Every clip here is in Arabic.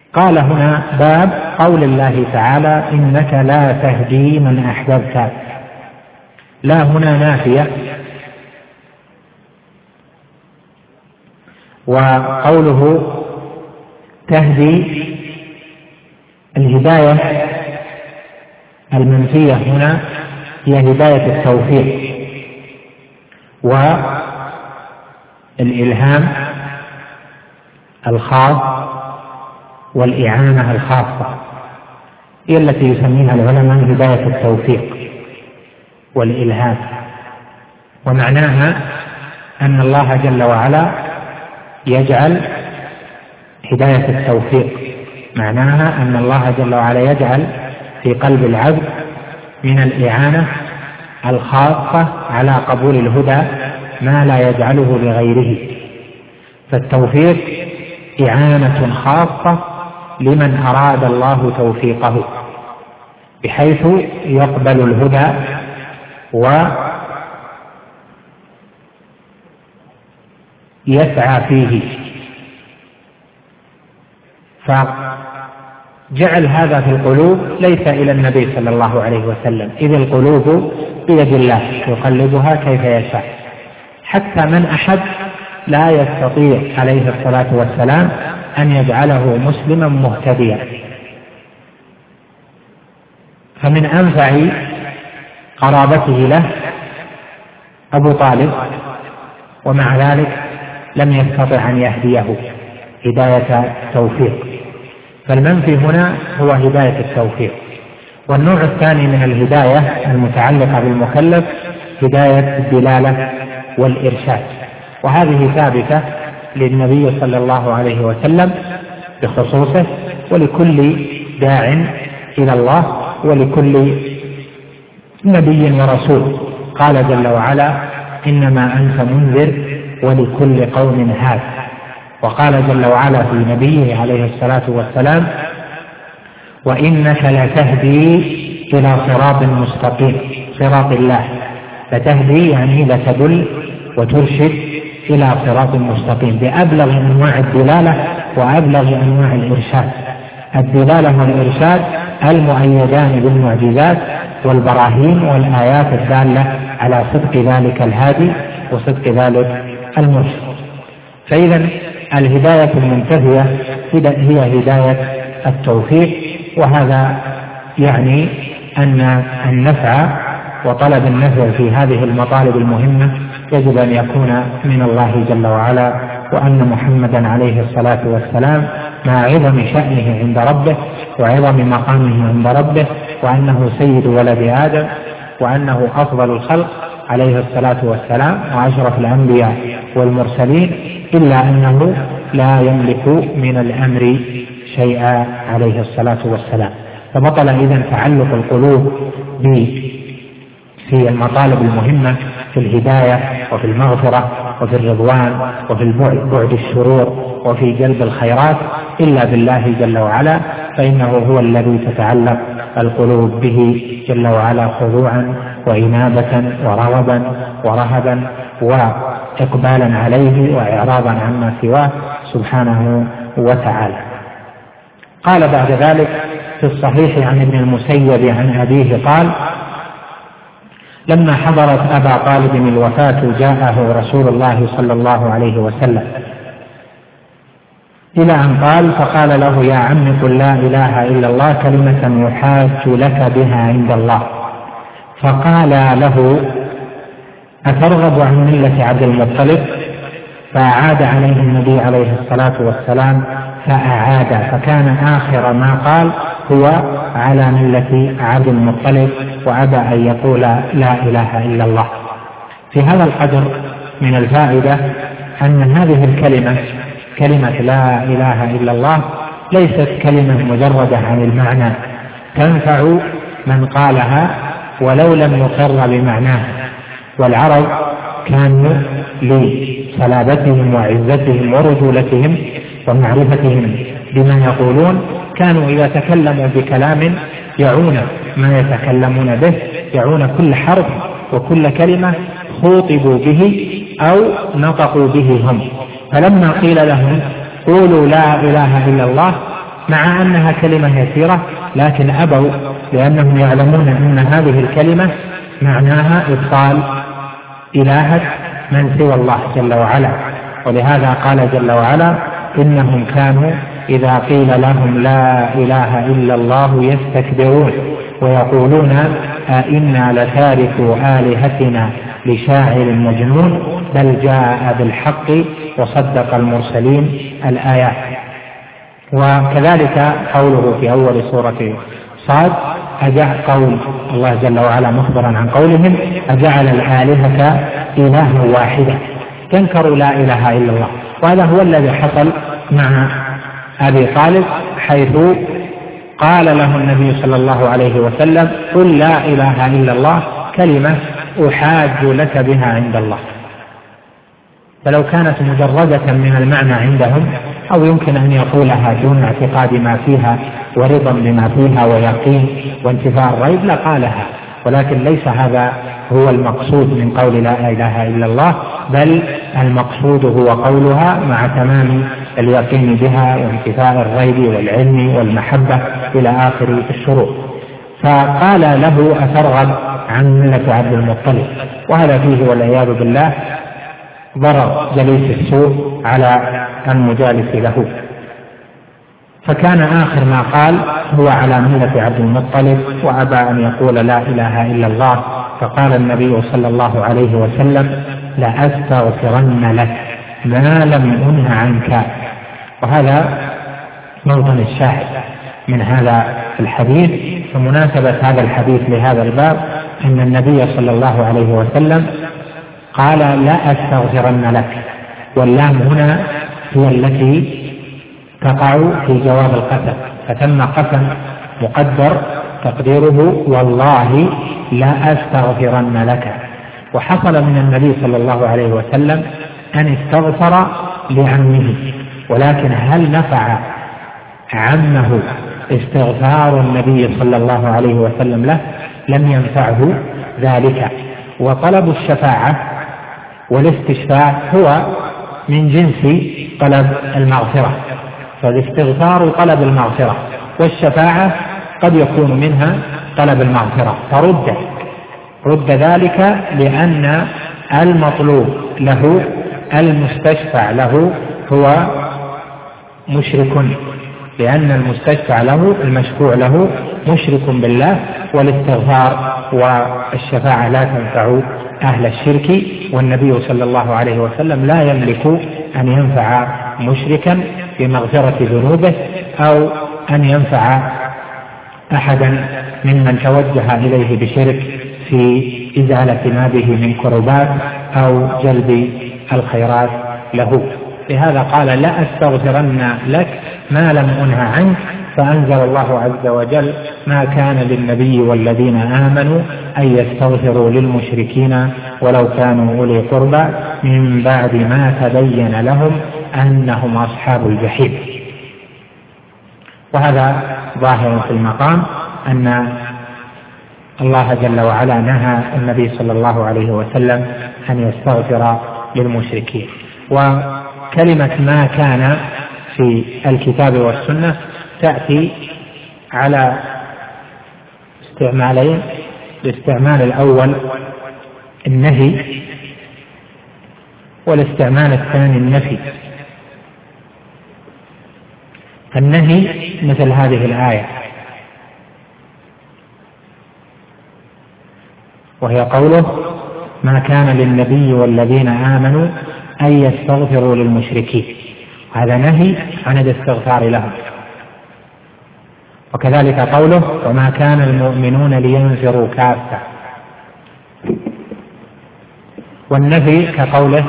قال هنا باب قول الله تعالى إنك لا تهدي من أحببت. لا هنا نافية، وقوله تهدي الهداية المنفية هنا هي هداية التوفيق والإلهام الخاص والإعانة الخاصة، هي التي يسميها العلماء هداية التوفيق والإلهام. ومعناها أن الله جل وعلا يجعل هداية التوفيق، معناها أن الله جل وعلا يجعل في قلب العبد من الإعانة الخاصة على قبول الهدى ما لا يجعله لغيره. فالتوفيق إعانة خاصة لمن أراد الله توفيقه، بحيث يقبل الهدى ويسعى فيه. فجعل هذا في القلوب ليس إلى النبي صلى الله عليه وسلم، إذ القلوب بيد الله يقلبها كيف يشاء. حتى من أحد لا يستطيع عليه الصلاة والسلام أن يجعله مسلما مهتديا. فمن أنفع قرابته له أبو طالب، ومع ذلك لم يستطع أن يهديه هداية توفيق. فالمنفي هنا هو هداية التوفيق. والنوع الثاني من الهداية المتعلقة بالمكلف هداية الدلالة والإرشاد، وهذه ثابتة للنبي صلى الله عليه وسلم بخصوصه، ولكل داع إلى الله ولكل نبي ورسول. قال جل وعلا إنما أنت منذر ولكل قوم هاد. وقال جل وعلا في نبيه عليه الصلاة والسلام وإنك لتهدي إلى صراط مستقيم، صراط الله. لتهدي يعني لتدل وترشد إلى صراط مستقيم بأبلغ أنواع الدلالة وأبلغ أنواع الإرشاد. الدلالة والإرشاد المؤيدان بالمعجزات والبراهين والآيات الدالة على صدق ذلك الهادي وصدق ذلك المرشد. فإذا الهداية المنتهية هي هداية التوفيق، وهذا يعني أن النفع وطلب النفع في هذه المطالب المهمة يجب أن يكون من الله جل وعلا، وأن محمدا عليه الصلاة والسلام مع عظم شأنه عند ربه وعظم مقامه عند ربه، وأنه سيد ولد آدم، وأنه أفضل الخلق عليه الصلاة والسلام وأشرف الأنبياء والمرسلين، إلا أنه لا يملك من الأمر شيئا عليه الصلاة والسلام. فبطل إذن تعلق القلوب في المطالب المهمة في الهداية وفي المغفرة وفي الرضوان وفي بعد الشرور وفي جلب الخيرات إلا بالله جل وعلا، فإنه هو الذي تتعلق القلوب به جل وعلا خضوعا وإنابة ورغبا ورهبا وإقبالا عليه وإعراضا عما سواه سبحانه وتعالى. قال بعد ذلك في الصحيح عن ابن المسيب عن أبيه قال لما حضرت أبا طالب الوفاة جاءه رسول الله صلى الله عليه وسلم إلى أن قال فقال له يا عم قل لا إله إلا الله كلمة يحاج لك بها عند الله. فقال له أترغب عن ملة عبد المطلب؟ فأعاد عليه النبي عليه الصلاة والسلام فأعاد، فكان آخر ما قال هو على ملة عبد المطلب، وأبى أن يقول لا إله إلا الله. في هذا القدر من الفائدة أن هذه الكلمة كلمة لا إله إلا الله ليست كلمة مجردة عن المعنى، تنفع من قالها ولو لم يقر بمعناها. والعرب كانوا لصلابتهم وعزتهم ورجولتهم ومعرفتهم بما يقولون كانوا إذا تكلموا بكلام يعون ما يتكلمون به، يعون كل حرف وكل كلمة خوطبوا به أو نطقوا به هم. فلما قيل لهم قولوا لا إله إلا الله مع أنها كلمة يسيرة، لكن أبوا لأنهم يعلمون أن هذه الكلمة معناها إبطال إلهة من سوى الله جل وعلا. ولهذا قال جل وعلا: إنهم كانوا إذا قيل لهم لا إله إلا الله يستكبرون ويقولون أئنا لتاركو آلهتنا لشاعر مجنون بل جاء بالحق وصدق المرسلين الآيات. وكذلك قوله في أول سورة صاد: قول الله جل وعلا مخبرا عن قولهم: أجعل الآلهة إلها واحدة، تنكروا لا إله إلا الله. وهذا هو الذي حصل مع أبي طالب، حيث قال له النبي صلى الله عليه وسلم: قل لا إله إلا الله كلمة أحاج لك بها عند الله. فلو كانت مجردة من المعنى عندهم، أو يمكن أن يقولها دون اعتقاد ما فيها ورضا بما فيها ويقين وانتفاء الريب لقالها، ولكن ليس هذا هو المقصود من قول لا إله إلا الله، بل المقصود هو قولها مع تمام اليقين بها وانتفاء الريب والعلم والمحبة إلى آخر الشروط. فقال له: أترغب عن ملة عبد المطلب؟ وهذا فيه والعياذ بالله ضرر جليس السوء على المجالس له. فكان آخر ما قال هو على ملة عبد المطلب، وأبى أن يقول لا إله إلا الله. فقال النبي صلى الله عليه وسلم: لأستغفرن لك ما لم أنه عنك. وهذا موطن الشاهد من هذا الحديث. فمناسبة هذا الحديث لهذا الباب أن النبي صلى الله عليه وسلم قال: لا أستغفرن لك، واللام هنا هي التي تقع في جواب القسم، فتم قسم مقدر تقديره: والله لا أستغفرن لك. وحصل من النبي صلى الله عليه وسلم أن استغفر لعمه، ولكن هل نفع عمه استغفار النبي صلى الله عليه وسلم له؟ لم ينفعه ذلك. وطلب الشفاعة والاستشفاع هو من جنس طلب المغفرة، فالاستغفار طلب المغفرة، والشفاعة قد يكون منها طلب المغفرة، فرد ذلك لأن المطلوب له المستشفع له هو مشرك، لأن المستشفع له المشفوع له مشرك بالله، والاستغفار والشفاعة لا تنفع أهل الشرك. والنبي صلى الله عليه وسلم لا يملك أن ينفع مشركا بمغفرة ذنوبه، أو أن ينفع أحدا ممن توجه إليه بشرك في إزالة ما به من كربات أو جلب الخيرات له. لهذا قال: لا أستغفرن لك ما لم أنه عنك. فأنزل الله عز وجل: ما كان للنبي والذين آمنوا أن يستغفروا للمشركين ولو كانوا أولي قربى من بعد ما تبين لهم أنهم أصحاب الجحيم. وهذا ظاهر في المقام أن الله جل وعلا نهى النبي صلى الله عليه وسلم أن يستغفر للمشركين. وكلمة ما كان في الكتاب والسنة تأتي على استعمالين: الاستعمال الأول النهي، والاستعمال الثاني النفي. النهي مثل هذه الآية، وهي قوله: ما كان للنبي والذين آمنوا أن يستغفروا للمشركين. هذا نهي عن الاستغفار لهم. وكذلك قوله: وما كان المؤمنون لينفروا كافة. والنفي كقوله: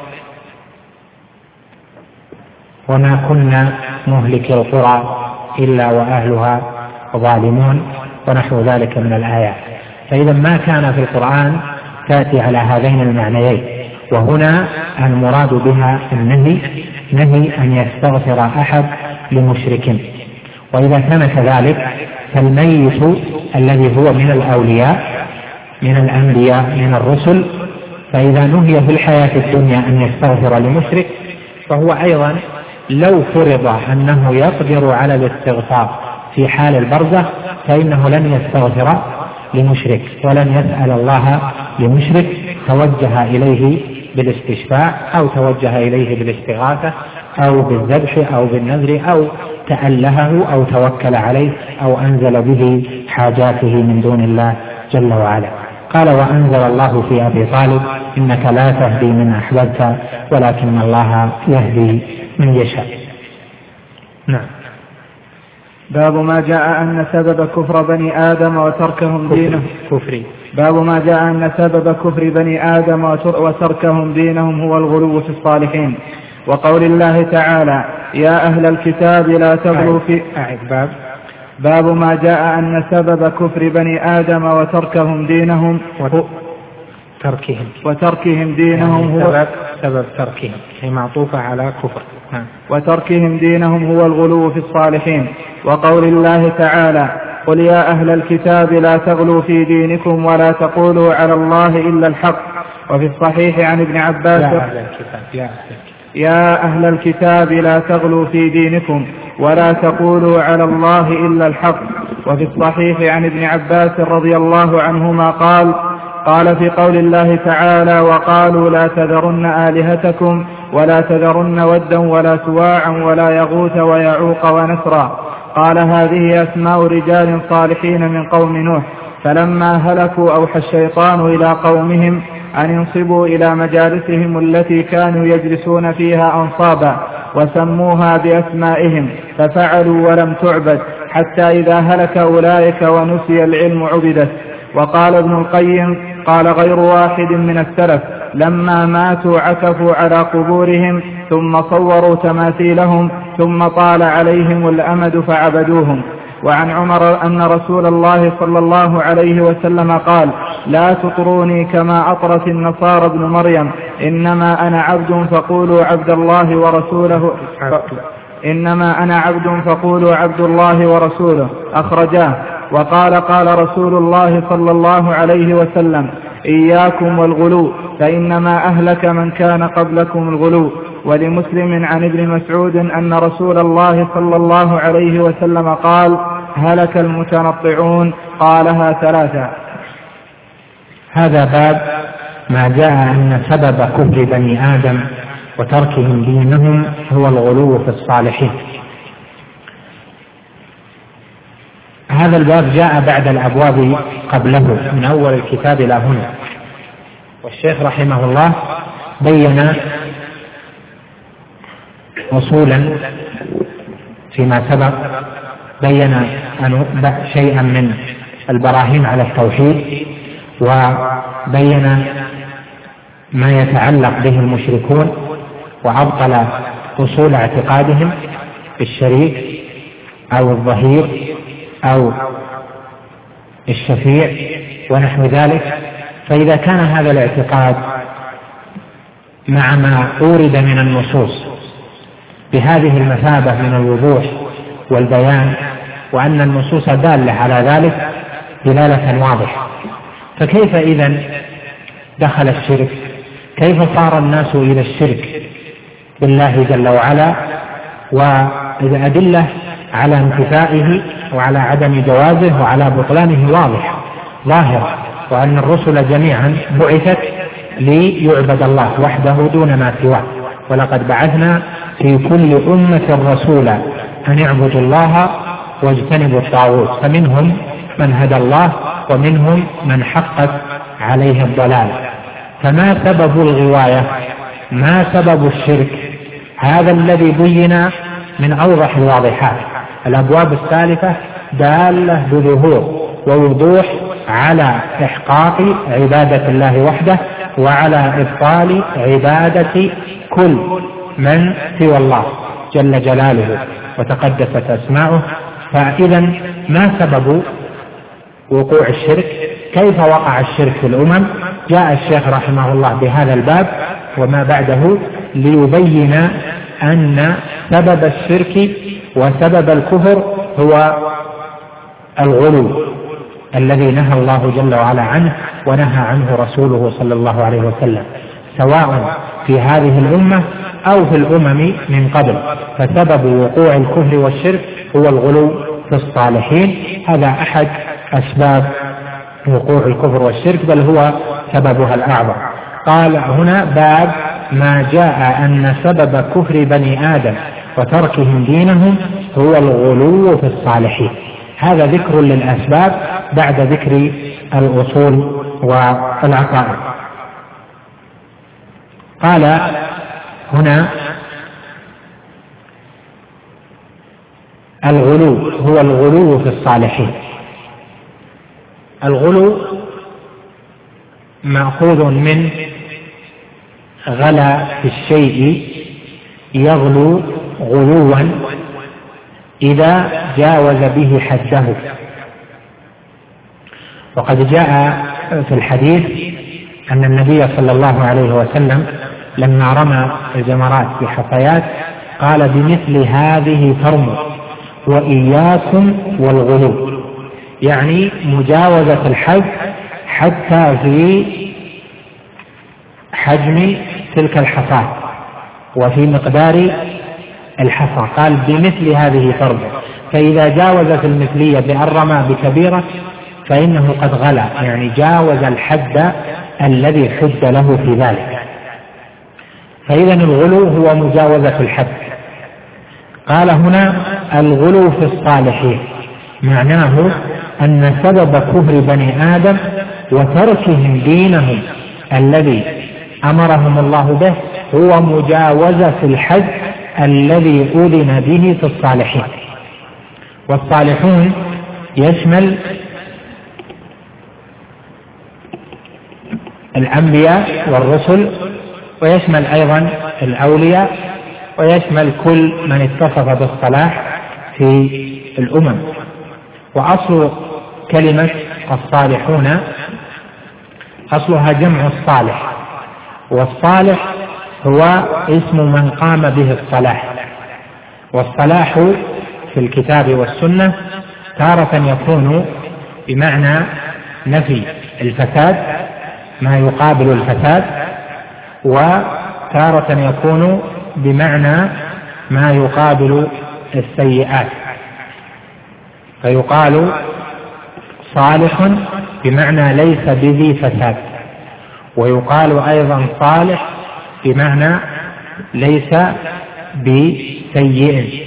وما كنا مهلك القرى إلا وأهلها ظالمون، ونحو ذلك من الآيات. فإذا ما كان في القرآن تأتي على هذين المعنيين، وهنا المراد بها النهي، نهي أن يستغفر أحد لمشرك. وإذا كان كذلك فالميت الذي هو من الأولياء من الأنبياء من الرسل، فإذا نهي في الحياة الدنيا أن يستغفر لمشرك، فهو أيضا لو فرض أنه يقدر على الاستغفار في حال البرزخ فإنه لن يستغفر لمشرك ولن يسأل الله لمشرك توجه إليه بالاستشفاع أو توجه إليه بالاستغاثة أو بالذبح أو بالنذر أو تألهه أو توكل عليه أو أنزل به حاجاته من دون الله جل وعلا. قال وأنزل الله في أبي طالب إنك لا تهدي من أحببت ولكن الله يهدي من يشاء. نعم. باب ما جاء أن سبب كفر بني آدم وتركهم دينهم باب ما جاء أن سبب كفر بني آدم وتركهم دينهم هو الغلو في الصالحين، وقول الله تعالى يا أهل الكتاب لا تغلوا في باب ما جاء أن سبب كفر بني آدم وتركهم دينهم وتركهم دينهم هو سبب تركهم هي معطوفة على كفر وتركهم دينهم هو الغلو في الصالحين، وقول الله تعالى قل يا أهل الكتاب لا تغلوا في دينكم ولا تقولوا على الله إلا الحق. وفي الصحيح عن ابن عباس يا أهل الكتاب لا تغلوا في دينكم ولا تقولوا على الله إلا الحق. وفي الصحيح عن ابن عباس رضي الله عنهما قال في قول الله تعالى وقالوا لا تذرن آلهتكم ولا تذرن ودا ولا سواعا ولا يغوث ويعوق ونسرا، قال هذه أسماء رجال صالحين من قوم نوح، فلما هلكوا أوحى الشيطان إلى قومهم أن ينصبوا إلى مجالسهم التي كانوا يجلسون فيها أنصابا وسموها بأسمائهم ففعلوا ولم تعبد، حتى إذا هلك أولئك ونسي العلم عبدت. وقال ابن القيم قال غير واحد من السلف لما ماتوا عكفوا على قبورهم ثم صوروا تماثيلهم ثم طال عليهم الأمد فعبدوهم. وعن عمر أن رسول الله صلى الله عليه وسلم قال لا تطروني كما أطرت النصارى ابن مريم، إنما أنا عبد فقولوا عبد الله ورسوله إنما أنا عبد فقولوا عبد الله ورسوله، أخرجاه. وقال قال رسول الله صلى الله عليه وسلم إياكم والغلو فإنما أهلك من كان قبلكم الغلو. ولمسلم عن ابن مسعود أن رسول الله صلى الله عليه وسلم قال هلك المتنطعون، قالها 3. هذا باب ما جاء أن سبب كفر بني آدم وتركهم دينهم هو الغلو في الصالحين. هذا الباب جاء بعد الأبواب قبله من أول الكتاب إلى هنا، والشيخ رحمه الله بين أصولا فيما سبق، بين شيئا من البراهين على التوحيد، وبين ما يتعلق به المشركون، وأبطل أصول اعتقادهم في الشريك أو الظهير أو الشفيع ونحو ذلك. فإذا كان هذا الاعتقاد مع ما أورد من النصوص بهذه المثابة من الوضوح والبيان، وأن النصوص دالة على ذلك دلالة واضحة، فكيف إذن دخل الشرك؟ كيف صار الناس إلى الشرك بالله جل وعلا؟ والأدلة على انتفائه وعلى عدم جوازه وعلى بطلانه واضح ظاهر، وأن الرسل جميعا بعثت ليعبد الله وحده دون ما سواه، ولقد بعثنا في كل أمة رسولا أن يعبدوا الله واجتنبوا الطاغوت، فمنهم من هدى الله ومنهم من حقت عليه الضلال. فما سبب الغواية؟ ما سبب الشرك؟ هذا الذي بين من أوضح الواضحات. الأبواب الثالثة دالة بظهور ووضوح على إحقاق عبادة الله وحده وعلى إبطال عبادة كل من سوى الله جل جلاله وتقدست أسماؤه. فإذا ما سبب وقوع الشرك؟ كيف وقع الشرك في الأمم؟ جاء الشيخ رحمه الله بهذا الباب وما بعده ليبين أن سبب الشرك وسبب الكفر هو الغلو الذي نهى الله جل وعلا عنه ونهى عنه رسوله صلى الله عليه وسلم، سواء في هذه الأمة أو في الأمم من قبل، فسبب وقوع الكفر والشرك هو الغلو في الصالحين. هذا أحد أسباب وقوع الكفر والشرك، بل هو سببها الأعظم. قال هنا باب ما جاء أن سبب كفر بني آدم وتركهم دينهم هو الغلو في الصالحين. هذا ذكر للأسباب بعد ذكر الأصول والعقائد. قال هنا الغلو هو الغلو في الصالحين. الغلو مأخوذ من غلا في الشيء يغلو غلوا إذا جاوز به حده. وقد جاء في الحديث أن النبي صلى الله عليه وسلم لما رمى الجمرات بحصيات قال بمثل هذه ترموا وإياكم والغلو، يعني مجاوزة الحد حتى في حجم تلك الحصاة وفي مقدار الحصى. قال بمثل هذه ترموا، فإذا جاوز في المثلية بأن رمى بكبيرة فإنه قد غلا، يعني جاوز الحد الذي حد له في ذلك. فإذا الغلو هو مجاوزة الحد. قال هنا الغلو في الصالحين معناه أن سبب كفر بني آدم وتركهم دينهم الذي أمرهم الله به هو مجاوزة الحد الذي أذن به في الصالحين. والصالحون يشمل الأنبياء والرسل، ويشمل أيضا الأولياء، ويشمل كل من اتصف بالصلاح في الأمم. وأصل كلمة الصالحون أصلها جمع الصالح، والصالح هو اسم من قام به الصلاح. والصلاح في الكتاب والسنة تارة يكون بمعنى نفي الفساد ما يقابل الفساد، وتارة يكون بمعنى ما يقابل السيئات، فيقال صالح بمعنى ليس بذي فساد، ويقال أيضا صالح بمعنى ليس بسيء.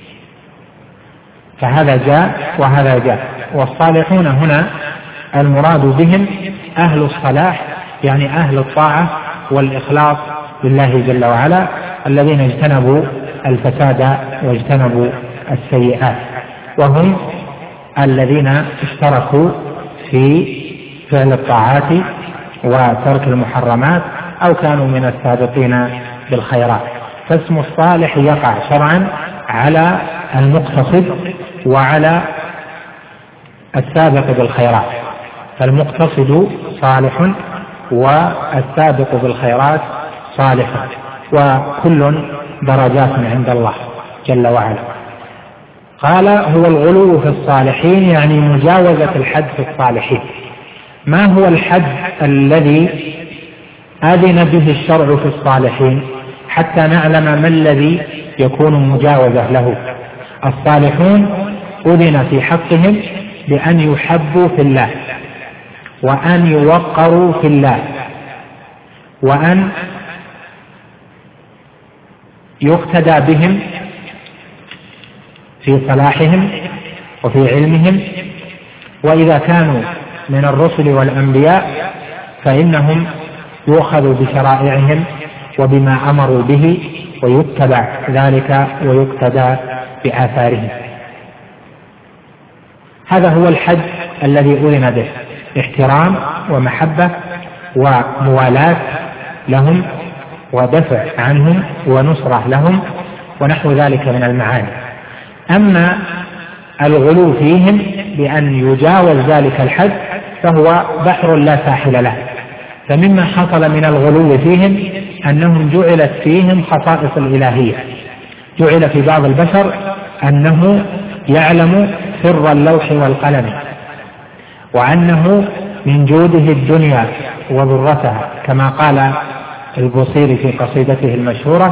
فهذا جاء وهذا جاء. والصالحون هنا المراد بهم أهل الصلاح، يعني أهل الطاعة والإخلاص لله جل وعلا، الذين اجتنبوا الفساد واجتنبوا السيئات، وهم الذين اشتركوا في فعل الطاعات وترك المحرمات أو كانوا من السابقين بالخيرات. فاسم الصالح يقع شرعا على المقتصد وعلى السابق بالخيرات، فالمقتصد صالح والسابق بالخيرات صالح، وكل درجات عند الله جل وعلا. قال هو الغلو في الصالحين، يعني مجاوزة الحد في الصالحين. ما هو الحد الذي أذن به الشرع في الصالحين حتى نعلم ما الذي يكون مجاوزة له؟ الصالحون أذن في حقهم بأن يحبوا في الله، وأن يوقروا في الله، وأن يقتدى بهم في صلاحهم وفي علمهم. وإذا كانوا من الرسل والأنبياء فإنهم يؤخذ بشرائعهم وبما أمروا به ويتبع ذلك ويقتدى بآثارهم. هذا هو الحد الذي أذن به، احترام ومحبة وموالاة لهم ودفع عنهم ونصرة لهم ونحو ذلك من المعاني. أما الغلو فيهم بأن يجاوز ذلك الحد فهو بحر لا ساحل له. فمما حصل من الغلو فيهم أنهم جعلت فيهم خصائص الإلهية. جعل في بعض البشر أنه يعلم سر اللوح والقلم، وأنه من جوده الدنيا وضرتها، كما قال البوصيري في قصيدته المشهورة: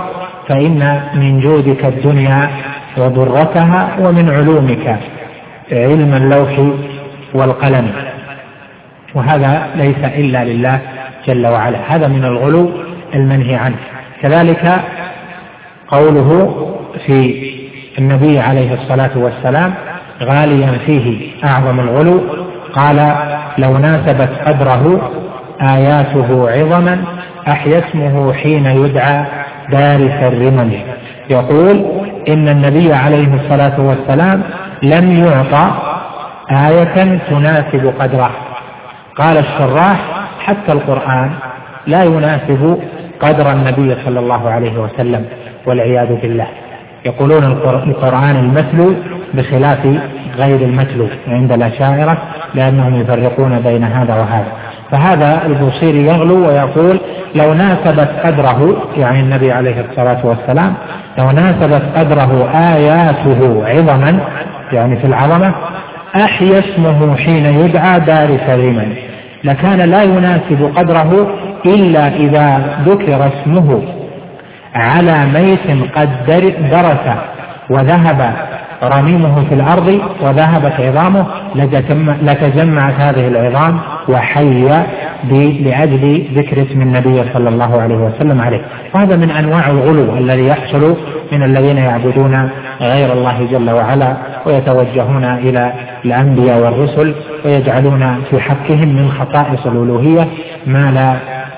فإن من جودك الدنيا وضرتها، ومن علومك علم اللوح والقلم، وهذا ليس إلا لله جل وعلا. هذا من الغلو المنهي عنه. كذلك قوله في النبي عليه الصلاة والسلام غاليا فيه أعظم الغلو، قال: لو ناسبت قدره آياته عظما أحيا اسمه حين يدعى دارس الرمل. يقول إن النبي عليه الصلاة والسلام لم يعطى آية تناسب قدره. قال الشراح: حتى القرآن لا يناسب قدر النبي صلى الله عليه وسلم، والعياذ بالله. يقولون القرآن المتلو بخلاف غير المتلو عند الأشاعرة، لأنهم يفرقون بين هذا وهذا. فهذا البوصيري يغلو ويقول: لو ناسبت قدره، يعني النبي عليه الصلاة والسلام، لو ناسبت قدره آياته عظما، يعني في العظمة، أحيا اسمه حين يدعى دارس الرمل. لكان لا يناسب قدره إلا إذا ذكر اسمه على ميت قد درس وذهب رميمه في الأرض وذهبت عظامه، لتجمعت هذه العظام وحي لأجل ذكر اسم النبي صلى الله عليه وسلم عليه. وهذا من أنواع الغلو الذي يحصل من الذين يعبدون غير الله جل وعلا ويتوجهون إلى الأنبياء والرسل ويجعلون في حقهم من خصائص الألوهية ما لا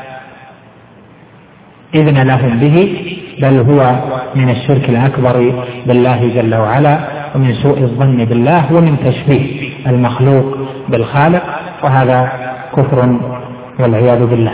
إذن لهم به، بل هو من الشرك الأكبر بالله جل وعلا، ومن سوء الظن بالله، ومن تشبيه المخلوق بالخالق، وهذا كفر والعياذ بالله.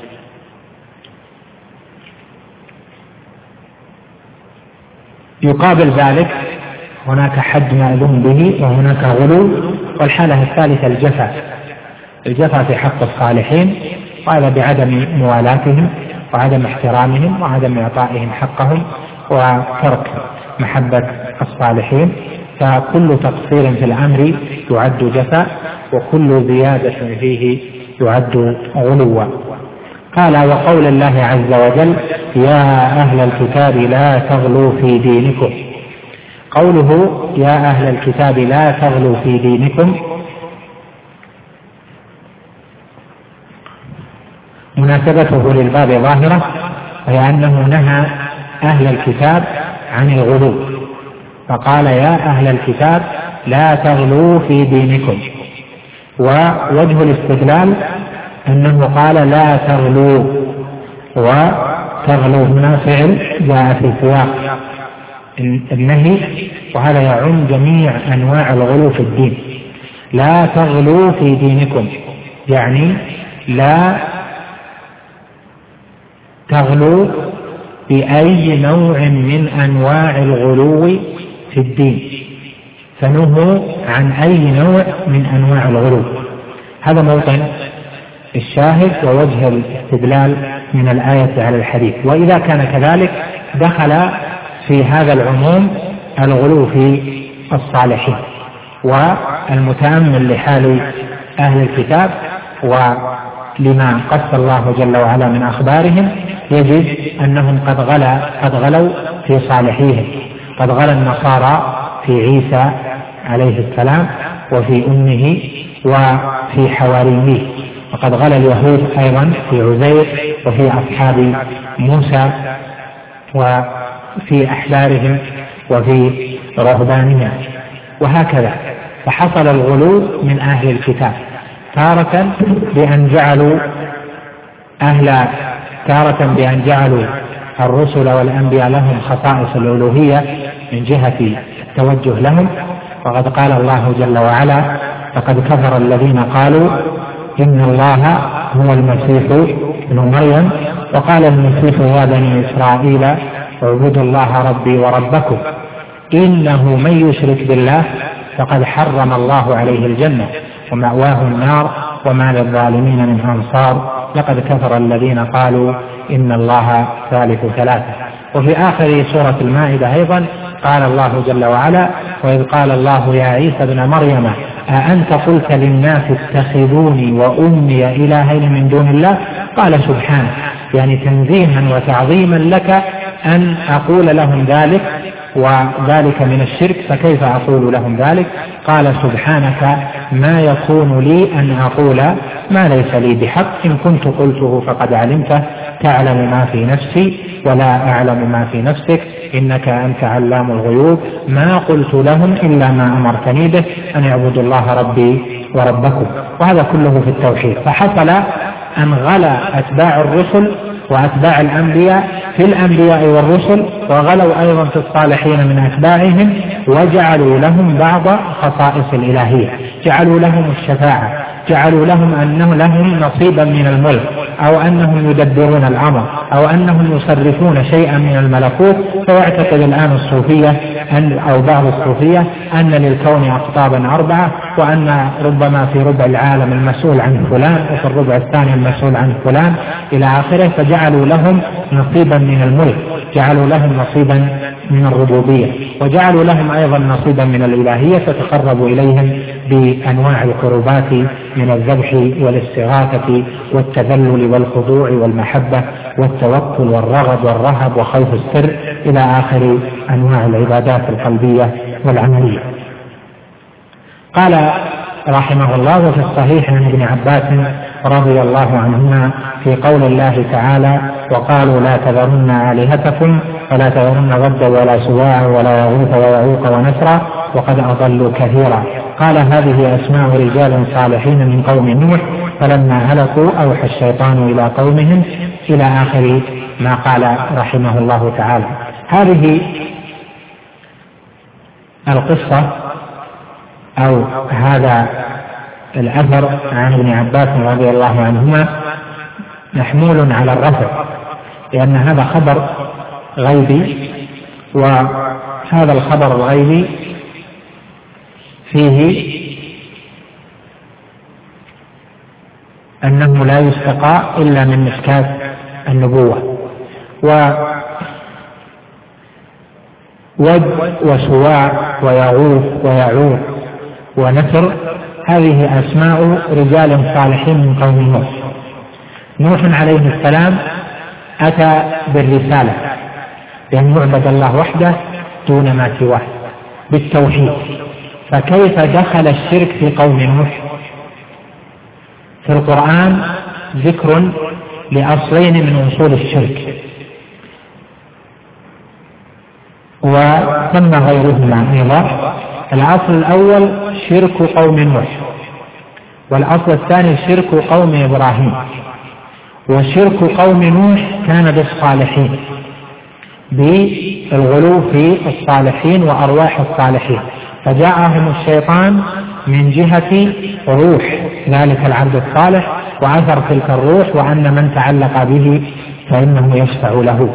يقابل ذلك هناك حد مأذون به وهناك غلو. والحالة الثالثة الجفا في حق الصالحين، وهذا بعدم موالاتهم وعدم احترامهم وعدم إعطائهم حقهم وترك محبة الصالحين. فكل تقصير في الأمر يعد جفا، وكل زيادة فيه يعد غلوا. قال: وقول الله عز وجل: يا أهل الكتاب لا تغلوا في دينكم. قوله يا أهل الكتاب لا تغلوا في دينكم مناسبته للباب ظاهرة، وهي أنه نهى أهل الكتاب عن الغلو، فقال: يا أهل الكتاب لا تغلوا في دينكم. ووجه الاستدلال أنه قال لا تغلوا، وتغلو هنا فعل جاء في سياق النهي، وهذا يعم جميع أنواع الغلو في الدين. لا تغلوا في دينكم يعني لا تغلوا بأي نوع من أنواع الغلو في الدين، فنهوا عن أي نوع من أنواع الغلو. هذا موطن الشاهد ووجه الاستدلال من الآية على الحديث. وإذا كان كذلك دخل في هذا العموم الغلو في الصالحين، والمتأمل لحال أهل الكتاب ولما قص الله جل وعلا من أخبارهم يجد أنهم قد غلوا في صالحيهم. قد غلا النصارى في عيسى عليه السلام وفي أمه وفي حواريه، وقد غلا اليهود أيضا في عزير وفي أصحاب موسى وفي أحبارهم وفي رهبانهم، وهكذا. فحصل الغلو من أهل الكتاب تارة بأن جعلوا الرسل والأنبياء لهم خصائص الألوهية من جهة التوجه لهم. وقد قال الله جل وعلا: لقد كفر الذين قالوا إن الله هو المسيح ابن مريم، وقال المسيح يا بني إسرائيل اعبدوا الله ربي وربكم إنه من يشرك بالله فقد حرم الله عليه الجنة ومأواه النار وما للظالمين من أنصار لقد كفر الذين قالوا إن الله ثالث ثلاثة. وفي آخر سورة المائدة أيضا قال الله جل وعلا: وإذ قال الله يا عيسى ابن مريم أأنت قلت للناس اتخذوني وأمي إلهين من دون الله؟ قال سبحانه، يعني تنزيها وتعظيما لك أن أقول لهم ذلك، وذلك من الشرك، فكيف أقول لهم ذلك؟ قال سبحانك ما يكون لي أن أقول ما ليس لي بحق، إن كنت قلته فقد علمته، تعلم ما في نفسي ولا أعلم ما في نفسك، إنك أنت علام الغيوب، ما قلت لهم إلا ما أمرتني به، أن اعبدوا الله ربي وربكم. وهذا كله في التوحيد. فحصل أن غلا أتباع الرسل وأتباع الأنبياء في الأنبياء والرسل، وغلوا أيضا في الصالحين من أتباعهم، وجعلوا لهم بعض خصائص الإلهية، جعلوا لهم الشفاعة، جعلوا لهم أنه لهم نصيبا من الملك، أو أنهم يدبرون الأمر، أو أنهم يصرفون شيئا من الملكوت. فيعتقد الآن الصوفية أو بعض الصوفية أن للكون أقطابا 4، وأن ربما في ربع العالم المسؤول عن فلان، وفي الربع الثاني المسؤول عن فلان إلى آخره. فجعلوا لهم نصيبا من الملك، جعلوا لهم نصيبا من الربوبية، وجعلوا لهم أيضا نصيبا من الإلهية، فتقربوا إليهم بأنواع القربات من الذبح والاستغاثة والتذلل والخضوع والمحبة والتوكل والرغب والرهب وخوف السر إلى آخر أنواع العبادات القلبية والعملية. قال رحمه الله: وفي الصحيح عن ابن عباس رضي الله عنهما في قول الله تعالى: وقالوا لا تذرن آلهتكم ولا تذرن ودا ولا سواعا ولا يغوث ويعوق ونسرا وقد أضلوا كثيرا. قال هذه أسماء رجال صالحين من قوم نوح فلما هلكوا أوحى الشيطان إلى قومهم، إلى آخر ما قال رحمه الله تعالى. هذه القصة أو هذا الأثر عن ابن عباس رضي الله عنهما محمول على الرفع، لأن هذا خبر غيبي، وهذا الخبر الغيبي فيه أنه لا يستقى إلا من مشكاة النبوة. ود وسواع ويغوث ويعوق ونسر هذه أسماء رجال صالحين من قوم نوح. نوح عليه السلام أتى بالرسالة بأن يعبد الله وحده دون ما سواه بالتوحيد. فكيف دخل الشرك في قوم نوح؟ في القرآن ذكر لأصلين من أصول الشرك وثم غيرهما أيضا. الأصل الأول شرك قوم نوح، والأصل الثاني شرك قوم إبراهيم. وشرك قوم نوح كان بالصالحين، بالغلو في الصالحين وأرواح الصالحين، فجاءهم الشيطان من جهة روح ذلك العبد الصالح وأثر تلك الروح، وأن من تعلق به فإنه يشفع له،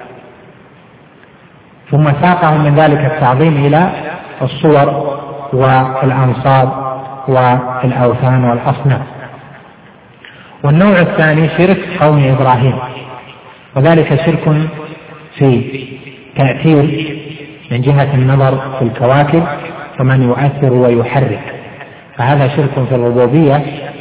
ثم ساقهم من ذلك التعظيم إلى الصور والأنصاب والأوثان والأصنام. والنوع الثاني شرك قوم إبراهيم، وذلك شرك في تأثير من جهة النظر في الكواكب ومن يؤثر ويحرك، فهذا شرك في الربوبية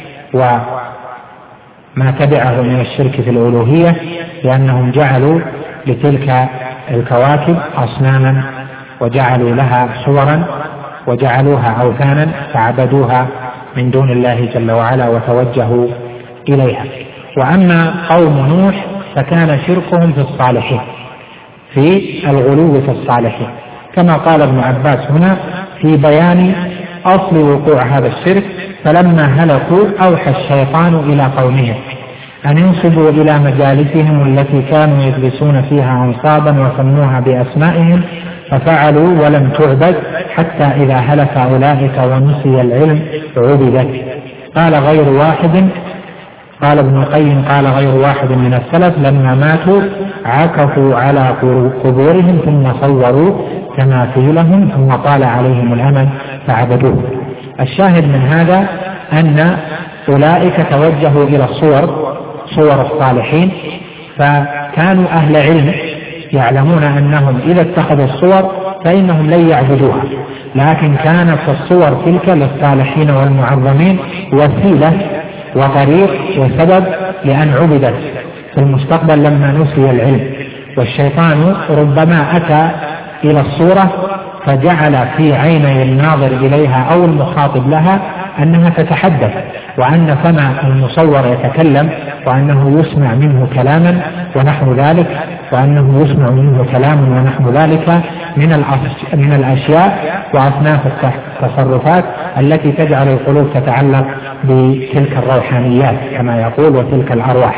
وما تبعه من الشرك في الألوهية، لأنهم جعلوا لتلك الكواكب أصناما وجعلوا لها صورا وجعلوها أوثانا فعبدوها من دون الله جل وعلا وتوجهوا إليها. وأما قوم نوح فكان شركهم في الصالحين، في الغلو في الصالحين، كما قال ابن عباس هنا في بيان أصل وقوع هذا الشرك: فلما هلكوا أوحى الشيطان إلى قومهم أن ينصبوا إلى مجالسهم التي كانوا يجلسون فيها أنصابا وسموها بأسمائهم، ففعلوا ولم تعبد حتى إذا هلك أولئك ونسي العلم عبدت. قال غير واحد، قال ابن القيم قال غير واحد من السلف لما ماتوا عكفوا على قبورهم ثم صوروا تماثيلهم ثم طال عليهم الأمد فعبدوه. الشاهد من هذا أن أولئك توجهوا إلى صور الصالحين، فكانوا أهل علم يعلمون أنهم إذا اتخذوا الصور فإنهم لن يعبدوها، لكن كانت الصور تلك للصالحين والمعظمين وسيلة وطريق وسبب لأن عبدت في المستقبل لما نسي العلم. والشيطان ربما أتى إلى الصورة فجعل في عيني الناظر إليها أو المخاطب لها أنها تتحدث، وأن فم المصور يتكلم، وأنه يسمع منه كلاما ونحو ذلك، وأنه يسمع منه كلام ونحو ذلك من الأشياء وأصناف التصرفات التي تجعل القلوب تتعلق بتلك الروحانيات كما يقول وتلك الأرواح،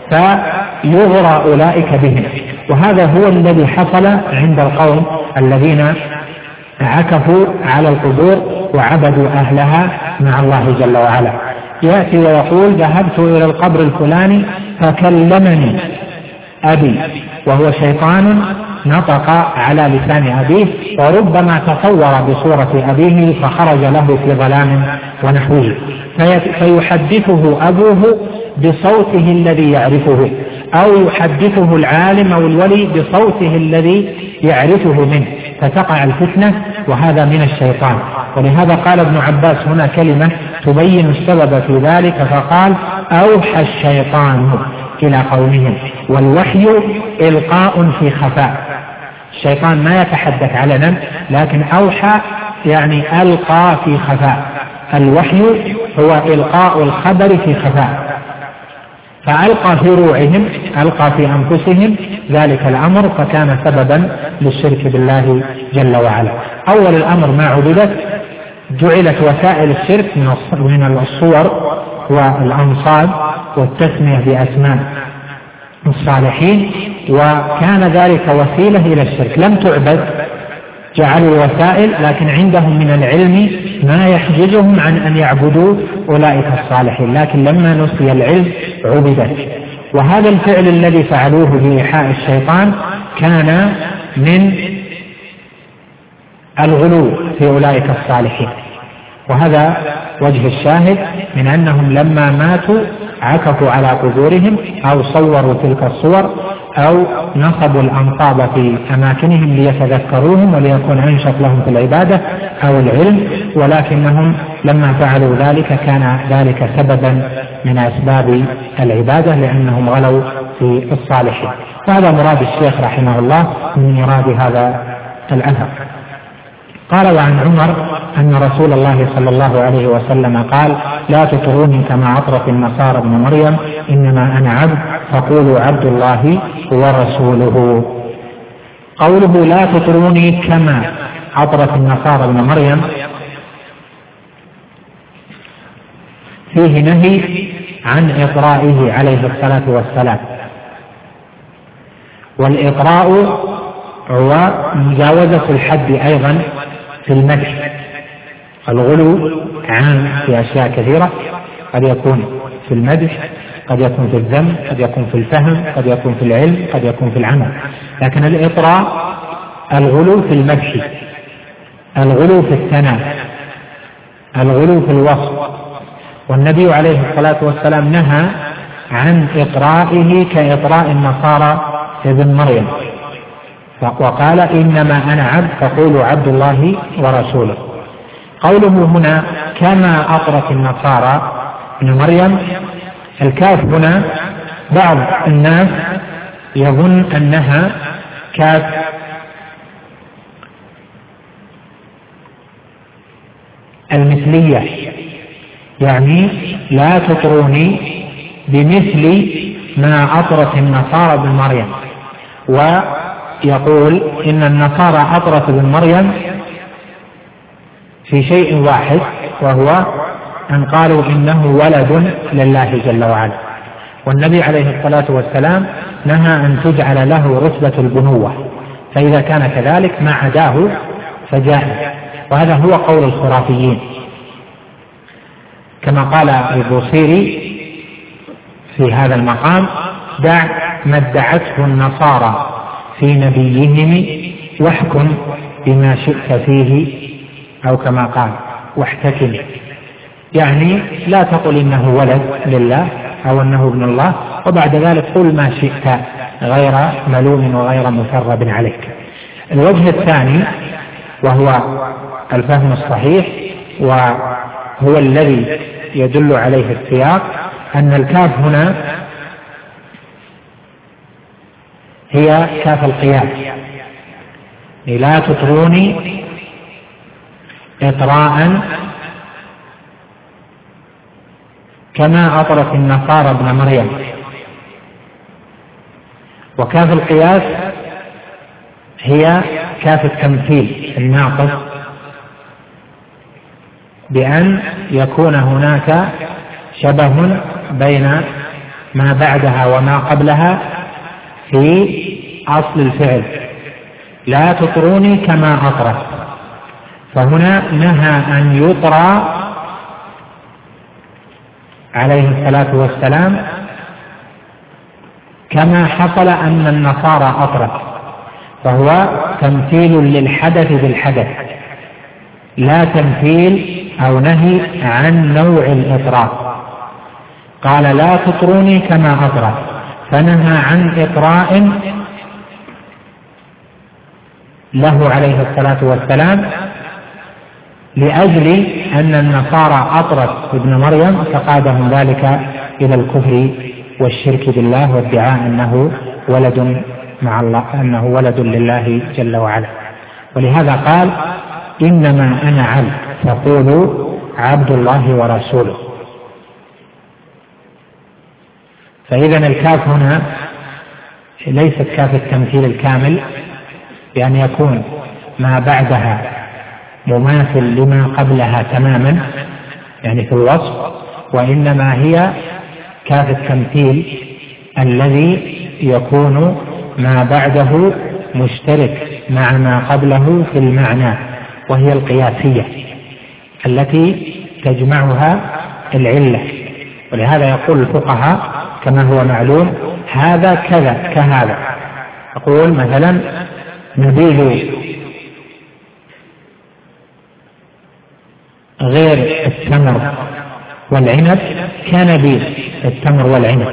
فيغرى أولئك بهم. وهذا هو الذي حصل عند القوم الذين عكفوا على القبور وعبدوا أهلها مع الله جل وعلا. يأتي ويقول: ذهبت إلى القبر الفلاني فكلمني أبي، وهو شيطان نطق على لسان أبيه، وربما تصور بصورة أبيه فخرج له في ظلام ونحوه، فيحدثه أبوه بصوته الذي يعرفه، أو يحدثه العالم أو الولي بصوته الذي يعرفه منه، فتقع الفتنة، وهذا من الشيطان. ولهذا قال ابن عباس هنا كلمة تبين السبب في ذلك، فقال: أوحى الشيطان إلى قومهم. والوحي إلقاء في خفاء، الشيطان ما يتحدث علنا، لكن أوحى يعني ألقى في خفاء. الوحي هو إلقاء الخبر في خفاء، فألقى في روعهم، ألقى في أنفسهم ذلك الأمر، فكان سببا للشرك بالله جل وعلا. أول الأمر ما عبدت، جعلت وسائل الشرك من الصور والأنصاب والتسمية بأسماء الصالحين، وكان ذلك وسيلة إلى الشرك. لم تعبد، جعلوا وسائل، لكن عندهم من العلم ما يحجزهم عن أن يعبدوا أولئك الصالحين، لكن لما نسي العلم عبدت. وهذا الفعل الذي فعلوه بإيحاء الشيطان كان من الغلو في أولئك الصالحين، وهذا وجه الشاهد من أنهم لما ماتوا عكفوا على قبورهم، أو صوروا تلك الصور، أو نصبوا الأنصاب في أماكنهم ليتذكروهم وليكون أنشط لهم في العبادة أو العلم، ولكنهم لما فعلوا ذلك كان ذلك سببا من أسباب العبادة، لأنهم غلوا في الصالحين. وهذا مراد الشيخ رحمه الله من مراد هذا الأثر. قال: وعن عمر أن رسول الله صلى الله عليه وسلم قال: لا تطروني كما أطرت النصارى ابن مريم، إنما أنا عبد فقولوا عبد الله ورسوله. قوله لا تطروني كما أطرت النصارى ابن مريم فيه نهي عن إطرائه عليه الصلاة والسلام، والإطراء هو مجاوزة الحد أيضا في المدح. الغلو عام في أشياء كثيرة، قد يكون في المدح، قد يكون في الذم، قد يكون في الفهم، قد يكون في العلم، قد يكون في العمل. لكن الإطراء الغلو في المدح، الغلو في الثناء، الغلو في الوصف. والنبي عليه الصلاة والسلام نهى عن إطرائه كإطراء النصارى ابن مريم، وقال: إنما أنا عبد فقولوا عبد الله ورسوله. قوله هنا كما أطرت النصارى ابن مريم، الكاف هنا بعض الناس يظن أنها كاف المثلية، يعني لا تطروني بمثل ما أطرت النصارى ابن مريم. ويقول إن النصارى أطرت ابن مريم في شيء واحد، وهو أن قالوا إنه ولد لله جل وعلا، والنبي عليه الصلاة والسلام نهى أن تجعل له رتبة البنوة، فإذا كان كذلك ما عداه فجائز. وهذا هو قول الخرافيين، كما قال البوصيري في هذا المقام: دع ما ادعته النصارى في نبيهم واحكم بما شئت فيه، أو كما قال واحتكم، يعني لا تقل إنه ولد لله أو أنه ابن الله، وبعد ذلك قل ما شئت غير ملوم وغير مثرب عليك. الوجه الثاني وهو الفهم الصحيح، وهو الذي يدل عليه السياق، أن الكاف هنا هي كاف القياس، لا تطروني إطراء كما أطرت النصارى ابن مريم. وكاف القياس هي كاف التمثيل الناقص، بأن يكون هناك شبه بين ما بعدها وما قبلها في أصل الفعل، لا تطروني كما أطرت. فهنا نهى أن يطرى عليه الصلاة والسلام كما حصل أن النصارى أطرت، فهو تمثيل للحدث بالحدث، لا تمثيل أو نهي عن نوع الإطراء. قال لا تطروني كما أطرت، فنهى عن إطراء له عليه الصلاة والسلام لأجل أن النصارى أطرت ابن مريم فقادهم ذلك إلى الكفر والشرك بالله وادعاء أنه ولد مع الله، أنه ولد لله جل وعلا. ولهذا قال إنما أنا عبد فقولوا عبد الله ورسوله. فإذا الكاف هنا ليست كاف التمثيل الكامل بأن يكون ما بعدها مماثل لما قبلها تماما يعني في الوصف، وإنما هي كاف التمثيل الذي يكون ما بعده مشترك مع ما قبله في المعنى، وهي القياسية التي تجمعها العلة. ولهذا يقول الفقهاء كما هو معلوم هذا كذا كهذا. يقول مثلا نبيذ غير التمر والعنب كنبيذ التمر والعنب،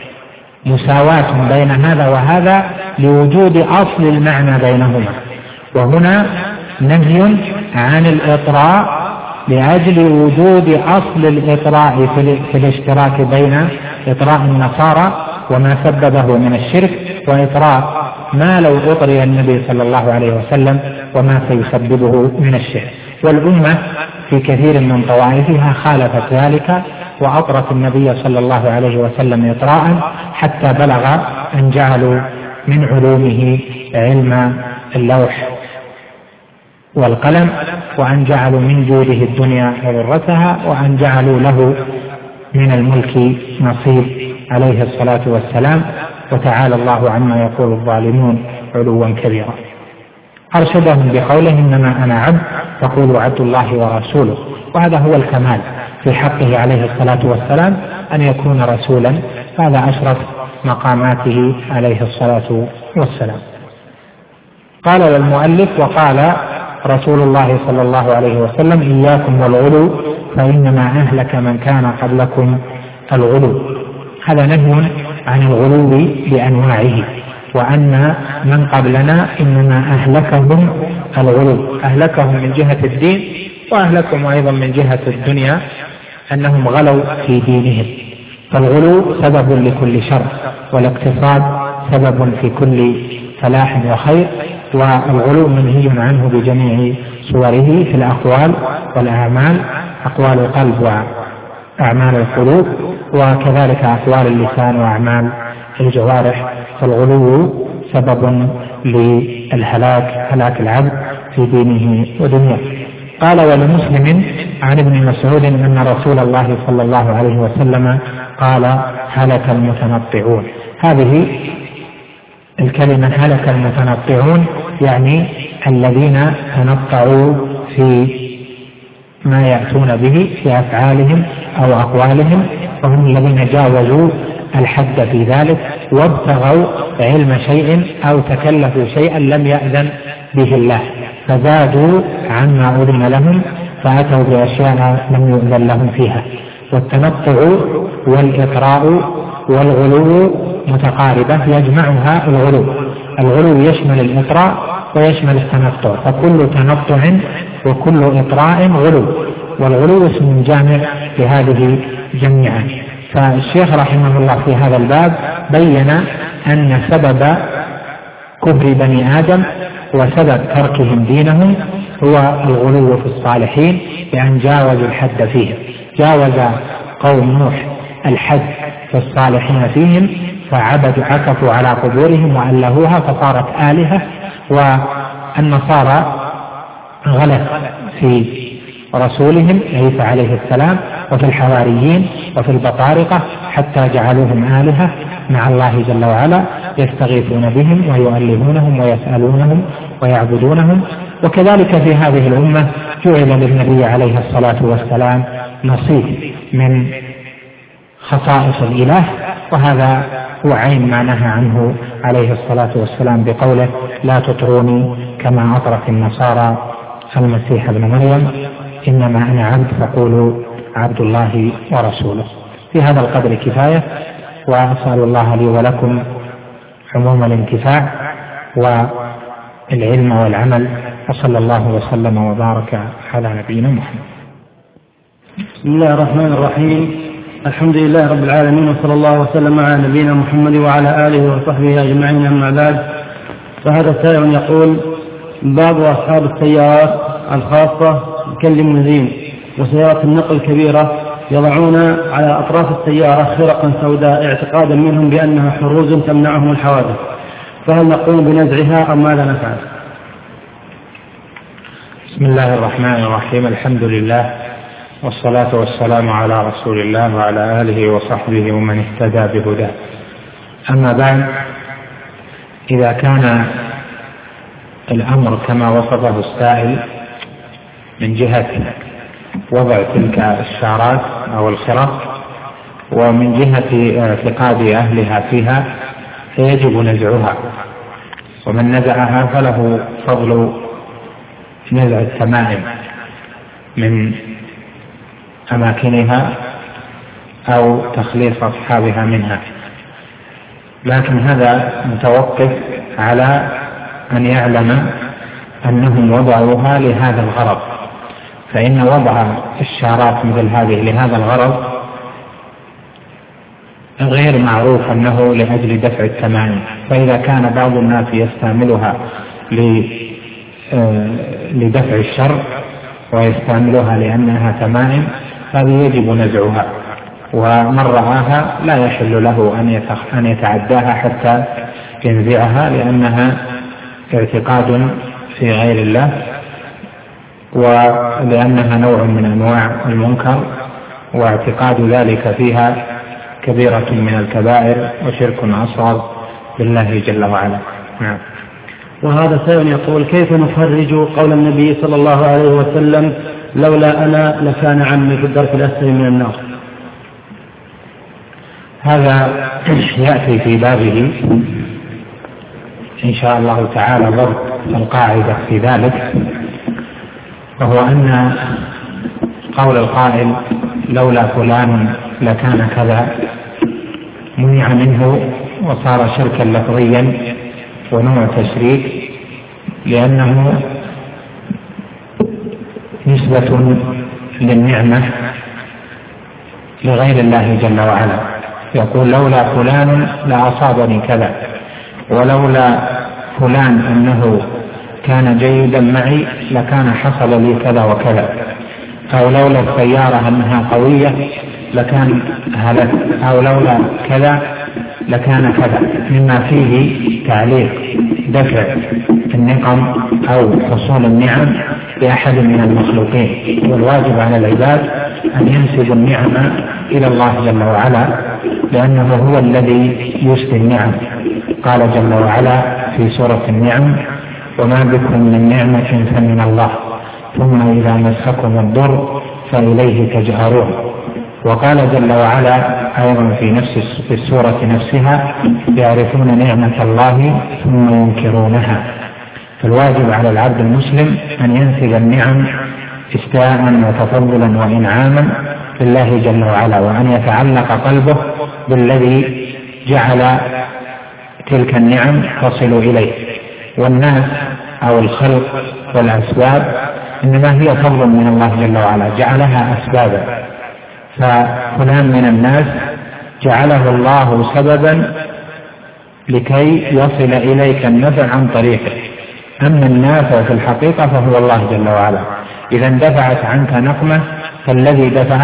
مساواة بين هذا وهذا لوجود أصل المعنى بينهما. وهنا نهي عن الإطراء لأجل وجود أصل الإطراء في الاشتراك بين إطراء النصارى وما سببه من الشرك، وإطراء ما لو أطري النبي صلى الله عليه وسلم وما سيسببه من الشرك. والأمة في كثير من طوائفها خالفت ذلك وأطرت النبي صلى الله عليه وسلم إطراء حتى بلغ أن جعلوا من علومه علم اللوح والقلم، وأن جعلوا من جوده الدنيا وضرتها، وأن جعلوا له من الملك نصيب عليه الصلاة والسلام. وتعالى الله عما يقول الظالمون علوا كبيرا. أرشدهم بقوله إنما أنا عبد فقولوا عبد الله ورسوله. وهذا هو الكمال في حقه عليه الصلاة والسلام أن يكون رسولا، هذا أشرف مقاماته عليه الصلاة والسلام. قال المؤلف وقال رسول الله صلى الله عليه وسلم إياكم والغلو فإنما أهلك من كان قبلكم الغلو. هذا نهي عن الغلو بأنواعه، وأن من قبلنا إنما أهلكهم الغلو، أهلكهم من جهة الدين وأهلكهم أيضا من جهة الدنيا أنهم غلوا في دينهم. فالغلو سبب لكل شر، والاقتصاد سبب في كل فلاح وخير، والغلو منهي عنه بجميع صوره في الأقوال والأعمال، أقوال القلب وأعمال القلوب، وكذلك أقوال اللسان وأعمال الجوارح. فالغلو سبب للهلاك، هلاك العبد في دينه ودنياه. قال ولمسلم عن ابن مسعود أن رسول الله صلى الله عليه وسلم قال هلك المتنطعون. هذه الكلمة هلك المتنطعون يعني الذين تنطعوا في ما يأتون به في أفعالهم أو أقوالهم، وهم الذين جاوزوا الحد في ذلك وابتغوا علم شيء أو تكلفوا شيئا لم يأذن به الله فزادوا عما أذن لهم فأتوا بأشياء لم يؤذن لهم فيها. والتنطع والإطراء والغلو متقاربة يجمعها الغلو. الغلو يشمل الإطراء ويشمل التنطع، فكل تنطع وكل إطراء غلو، والغلو اسم جامع لهذه جميعا. فالشيخ رحمه الله في هذا الباب بين أن سبب كفر بني آدم وسبب تركهم دينهم هو الغلو في الصالحين، بأن جاوزوا الحد فيهم. جاوز قوم نوح الحد في الصالحين فيهم، فعبدوا عكفوا على قبورهم وألهوها فصارت آلهة. والنصارى غلت في رسولهم عيسى عليه السلام وفي الحواريين وفي البطارقة حتى جعلوهم آلهة مع الله جل وعلا، يستغيثون بهم ويؤلهونهم ويسألونهم ويعبدونهم. وكذلك في هذه الأمة جعل للنبي عليه الصلاة والسلام نصيب من خصائص الإله، وهذا هو عين ما نهى عنه عليه الصلاة والسلام بقوله: لا تطروني كما أطرت النصارى المسيح ابن مريم، إنما أنا عبد فقولوا عبد الله ورسوله. في هذا القدر كفاية، وأسأل الله لي ولكم عموم الانتفاع والعلم والعمل، وصلى الله وسلم وبارك على نبينا محمد. بسم الله الرحمن الرحيم. الحمد لله رب العالمين، وصلى الله وسلم على نبينا محمد وعلى آله وصحبه أجمعين، أما بعد. فهذا سائل يقول: بعض أصحاب السيارات الخاصة كالليموزين وسيارات النقل الكبيرة يضعون على أطراف السيارة خرقا سوداء اعتقادا منهم بأنها حروز تمنعهم الحوادث، فهل نقوم بنزعها أم ماذا نفعل؟ بسم الله الرحمن الرحيم. الحمد لله والصلاة والسلام على رسول الله وعلى آله وصحبه ومن اهتدى بهداه. أما بعد، إذا كان الأمر كما وصفه السائل من جهة وضع تلك الشعارات أو الخرق ومن جهة اعتقاد أهلها فيها، فيجب نزعها، ومن نزعها فله فضل نزع التمائم من أماكنها أو تخليص أصحابها منها، لكن هذا متوقف على أن يعلم أنهم وضعوها لهذا الغرض، فإن وضع الشعارات مثل هذه لهذا الغرض غير معروف أنه لأجل دفع التمائم. فإذا كان بعض الناس يستعملها لدفع الشر ويستعملها لأنها تمائم، هذه يجب نزعها، ومن رآها لا يحل له أن يتعداها حتى ينزعها، لأنها اعتقاد في غير الله، ولأنها نوع من أنواع المنكر، واعتقاد ذلك فيها كبيرة من الكبائر وشرك أصغر بالله جل وعلا. نعم. وهذا سائل يقول: كيف نخرج قول النبي صلى الله عليه وسلم: لولا أنا لكان عمي في الدرك الأسفل من النار؟ هذا يأتي في بابه إن شاء الله تعالى ضرب القاعدة في ذلك، وهو أن قول القائل لولا فلان لكان كذا منع منه وصار شركا لفظيا ونوع تشريك، لأنه نسبة للنعمة لغير الله جل وعلا. يقول لولا فلان لأصابني كذا، ولولا فلان أنه كان جيدا معي لكان حصل لي كذا وكذا، أو لولا السيارة أنها قوية لكان هلك، أو لولا كذا لكان كذا، مما فيه تعليق دفع النقم أو حصول النعم لأحد من المخلوقين. والواجب على العباد أن ينسبوا النعمة إلى الله جل وعلا، لأنه هو الذي يسدي النعم. قال جل وعلا في سورة النعم: وما بكم من نعمة فمن الله ثم إذا مسكم الضر فإليه تجأرون. وقال جل وعلا أيضا في نفس السورة نفسها: يعرفون نعمة الله ثم ينكرونها. فالواجب على العبد المسلم أن ينسب النعم استاء وتفضلا وإنعاما لله جل وعلا، وأن يتعلق قلبه بالذي جعل تلك النعم تصل إليه. والناس أو الخلق والأسباب إنما هي فضل من الله جل وعلا، جعلها أسبابا. ففلان من الناس جعله الله سببا لكي يصل إليك النفع عن طريقه. أما النافع في الحقيقة فهو الله جل وعلا. إذا اندفعت عنك نقمة فالذي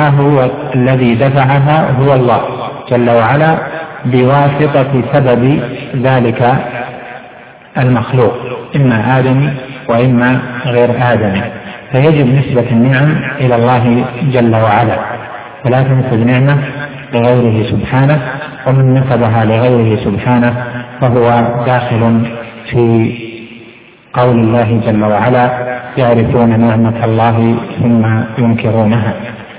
دفعها هو الله جل وعلا بواسطة سبب ذلك المخلوق، إما آدمي وإما غير آدمي. فيجب نسبة النعم إلى الله جل وعلا، فلا تنسب نعمة لغيره سبحانه، ومن نسبها لغيره سبحانه فهو داخل في قول الله جل وعلا: يعرفون نعمة الله ثم ينكرونها.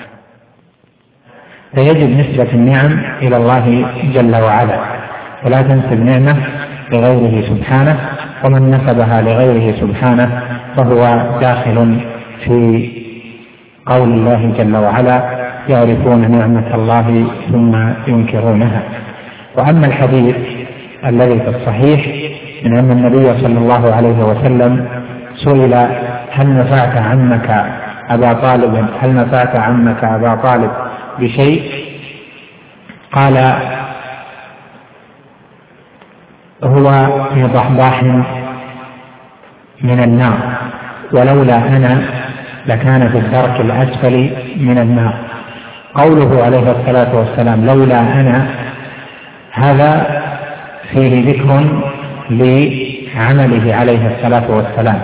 فيجب نسبة النعم إلى الله جل وعلا، فلا تنسب نعمة لغيره سبحانه، ومن نسبها لغيره سبحانه فهو داخل في قول الله جل وعلا: يعرفون نعمة الله ثم ينكرونها. وأما الحديث الذي في الصحيح من أن النبي صلى الله عليه وسلم سئل: هل نفعت عمك أبا طالب بشيء؟ قال: هو في ضحضاح من النار، ولولا أنا لكان في الدرك الأسفل من النار. قوله عليه الصلاة والسلام لولا أنا، هذا فيه ذكر لعمله عليه الصلاة والسلام،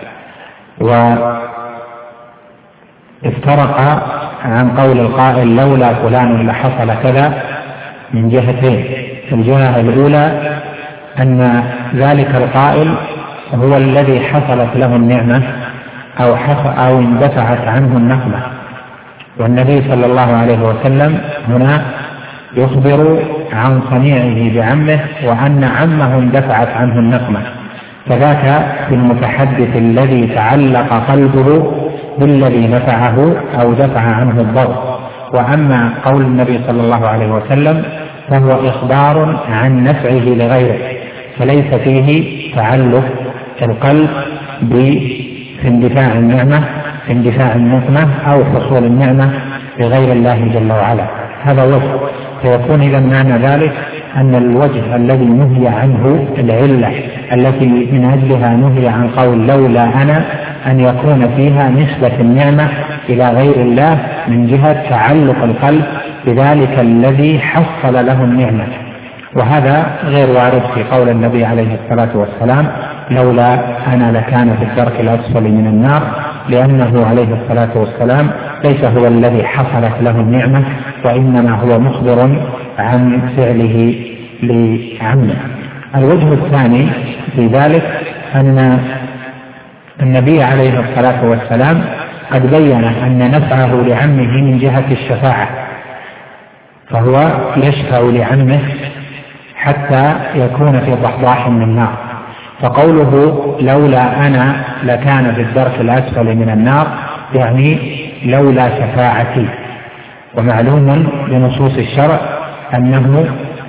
وافترق عن قول القائل لولا فلان لحصل كذا من جهتين. الجهة الأولى أن ذلك القائل هو الذي حصلت له النعمة أو اندفعت عنه النقمة، والنبي صلى الله عليه وسلم هنا يخبر عن صنيعه بعمه وأن عمه اندفعت عنه النقمة، فذاك في المتحدث الذي تعلق قلبه بالذي نفعه أو دفع عنه الضر. وأما قول النبي صلى الله عليه وسلم فهو إخبار عن نفعه لغيره، فليس فيه تعلق القلب باندفاع النقمة أو حصول النعمة لغير الله جل وعلا. هذا وجه. فيكون إذا معنى ذلك أن الوجه الذي نهي عنه، العلة التي من أجلها نهي عن قول لولا أنا، أن يكون فيها نسبة النعمة إلى غير الله من جهة تعلق القلب بذلك الذي حصل له النعمة، وهذا غير وارد في قول النبي عليه الصلاة والسلام لولا أنا لكان في الدرك الأسفل من النار، لأنه عليه الصلاة والسلام ليس هو الذي حصلت له النعمة، وإنما هو مخبر عن فعله لعمه. الوجه الثاني في ذلك أن النبي عليه الصلاة والسلام قد بين أن نفعه لعمه من جهة الشفاعة، فهو يشفع لعمه حتى يكون في ضحضاح من النار. فقوله لولا أنا لكان في الدرك الأسفل من النار يعني لولا شفاعتي. ومعلوم بنصوص الشرع أنه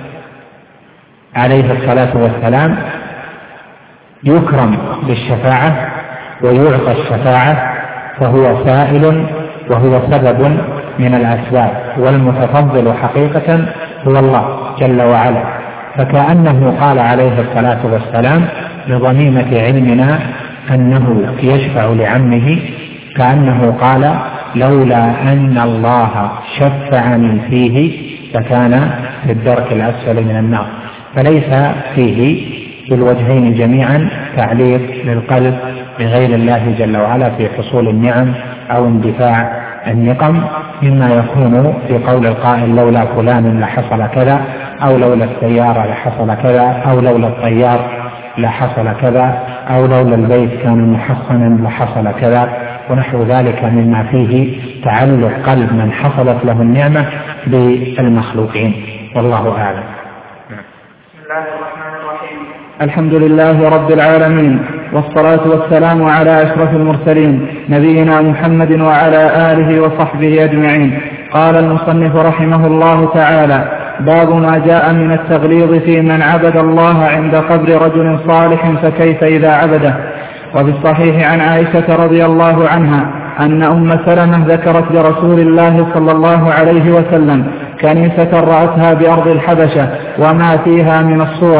عليه الصلاة والسلام يكرم بالشفاعة ويعطى الشفاعة، فهو سائل وهو سبب من الأسباب، والمتفضل حقيقة هو الله جل وعلا. فكأنه قال عليه الصلاة والسلام بضميمة علمنا أنه يشفع لعمه، كأنه قال لولا أن الله شفعني فيه لكان في الدرك الأسفل من النار. فليس فيه في الوجهين جميعا تعليق للقلب بغير الله جل وعلا في حصول النعم أو اندفاع النقم، مما يكون في قول القائل لولا فلان لحصل كذا، أو لولا السيارة لحصل كذا، أو لولا الطيار لحصل كذا، أو لولا البيت كان محصنا لحصل كذا، ونحو ذلك مما فيه تعلق قلب من حصلت له النعمة بالمخلوقين، والله أعلم. بسم الله الرحمن الرحيم. الحمد لله رب العالمين، والصلاة والسلام على أشرف المرسلين نبينا محمد وعلى آله وصحبه أجمعين. قال المصنف رحمه الله تعالى: باب ما جاء من التغليظ في من عبد الله عند قبر رجل صالح فكيف إذا عبده. وبالصحيح عن عائشة رضي الله عنها أن أم سلمة ذكرت لرسول الله صلى الله عليه وسلم كنيسة رأتها بأرض الحبشة وما فيها من الصور،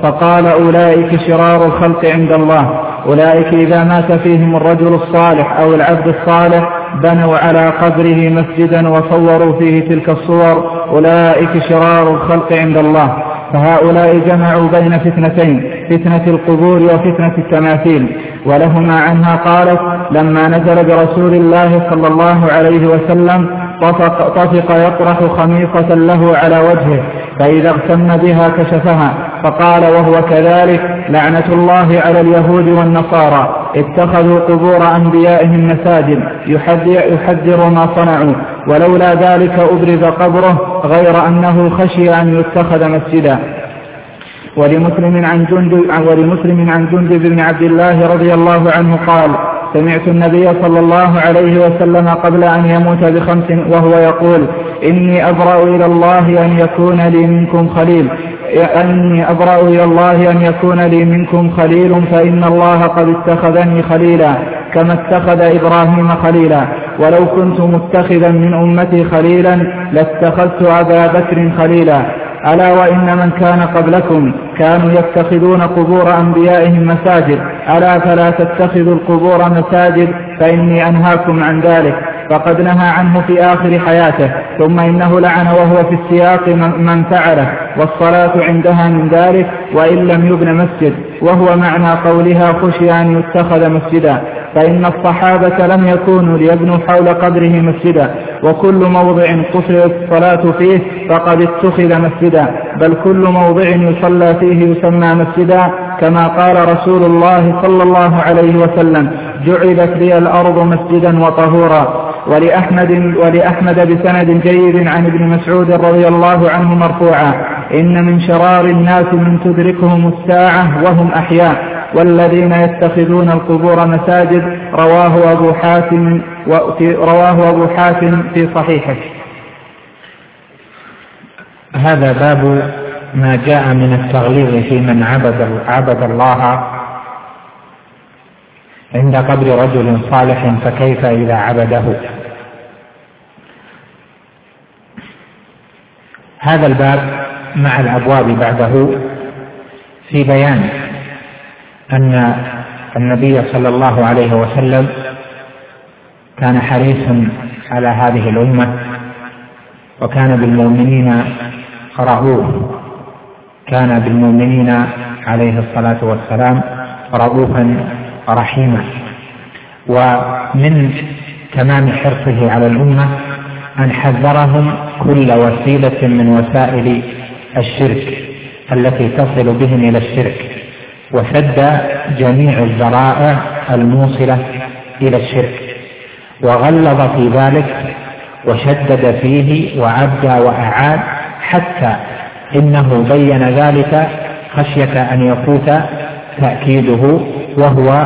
فقال أولئك شرار الخلق عند الله. أولئك إذا مات فيهم الرجل الصالح أو العبد الصالح بنوا على قبره مسجدا وصوروا فيه تلك الصور، أولئك شرار الخلق عند الله. فهؤلاء جمعوا بين فتنتين، فتنة القبور وفتنة التماثيل. ولهما عنها قالت: لما نزل برسول الله صلى الله عليه وسلم طفق يطرح خميصة له على وجهه، فإذا اغتم بها كشفها، فقال وهو كذلك: لعنة الله على اليهود والنصارى اتخذوا قبور أنبيائهم مساجد، يحذر ما صنعوا، ولولا ذلك أبرز قبره غير أنه خشي أن يتخذ مسجدا. ولمسلم عن جندب بن عبد الله رضي الله عنه قال: سمعت النبي صلى الله عليه وسلم قبل أن يموت ب5 وهو يقول: إني أبرأ إلى الله أن يكون لي منكم خليل، فإن الله قد اتخذني خليلا كما اتخذ إبراهيم خليلا، ولو كنت متخذا من أمتي خليلا لاتخذت أبا بكر خليلا. ألا وإن من كان قبلكم كانوا يتخذون قبور أنبيائهم مساجد، ألا فلا تتخذوا القبور مساجد، فإني أنهاكم عن ذلك. فقد نهى عنه في آخر حياته، ثم إنه لعن وهو في السياق من فعله، والصلاة عندها من ذلك وإن لم يبن مسجد، وهو معنى قولها خشي أن يتخذ مسجدا. فإن الصحابة لم يكونوا ليبنوا حول قبره مسجدا، وكل موضع قصرت الصلاة فيه فقد اتخذ مسجدا، بل كل موضع يصلى فيه يسمى مسجدا، كما قال رسول الله صلى الله عليه وسلم: جعلت لي الأرض مسجدا وطهورا. ولأحمد بسند جيد عن ابن مسعود رضي الله عنه مرفوعا: إن من شرار الناس من تدركهم الساعة وهم أحياء، والذين يتخذون القبور مساجد. رواه أبو حاتم في صحيحه. هذا باب ما جاء من التغليظ في من عبد الله عند قبر رجل صالح، فكيف إذا عبده. هذا الباب مع الأبواب بعده في بيان أن النبي صلى الله عليه وسلم كان حريصا على هذه الأمة، وكان بالمؤمنين رؤوف، كان بالمؤمنين عليه الصلاة والسلام رؤوفا رحيما. ومن تمام حرصه على الأمة أن حذرهم كل وسيلة من وسائل الشرك التي تصل بهم إلى الشرك، وسد جميع الذرائع الموصلة إلى الشرك، وغلظ في ذلك وشدد فيه وعبد وأعاد، حتى إنه بين ذلك خشية أن يفوت تأكيده وهو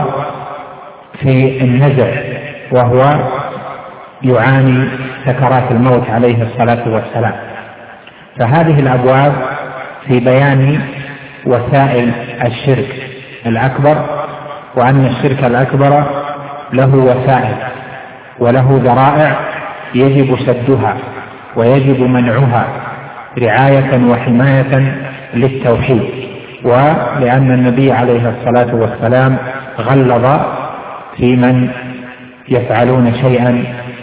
في النزع، وهو يعاني سكرات الموت عليه الصلاة والسلام. فهذه الأبواب في بيان وسائل الشرك الأكبر، وأن الشرك الأكبر له وسائل وله ذرائع يجب سدها ويجب منعها رعاية وحماية للتوحيد. ولأن النبي عليه الصلاة والسلام غلظ في من يفعلون شيئا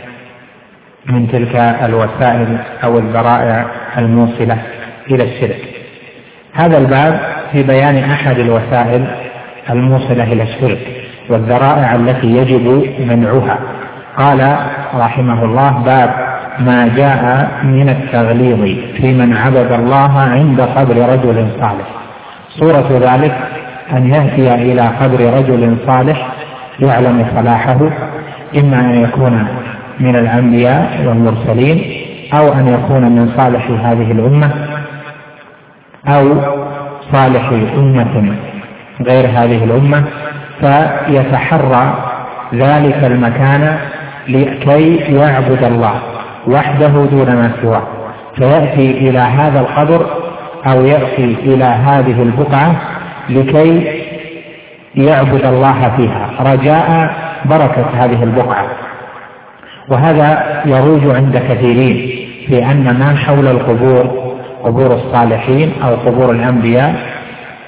من تلك الوسائل أو الذرائع الموصلة إلى الشرك. هذا الباب في بيان أحد الوسائل الموصلة إلى الشرك والذرائع التي يجب منعها. قال رحمه الله: باب ما جاء من التغليظ في من عبد الله عند قبر رجل صالح. صورة ذلك أن يأتي إلى قبر رجل صالح يعلم صلاحه، إما أن يكون من الأنبياء والمرسلين، أو أن يكون من صالح هذه الأمة، أو صالح أمة غير هذه الأمة، فيتحرى ذلك المكان لكي يعبد الله وحده دون ما سواه، فيأتي إلى هذا القبر أو يأتي إلى هذه البقعة لكي يعبد الله فيها رجاء بركة هذه البقعة. وهذا يروج عند كثيرين في أن ما حول القبور، قبور الصالحين أو قبور الأنبياء،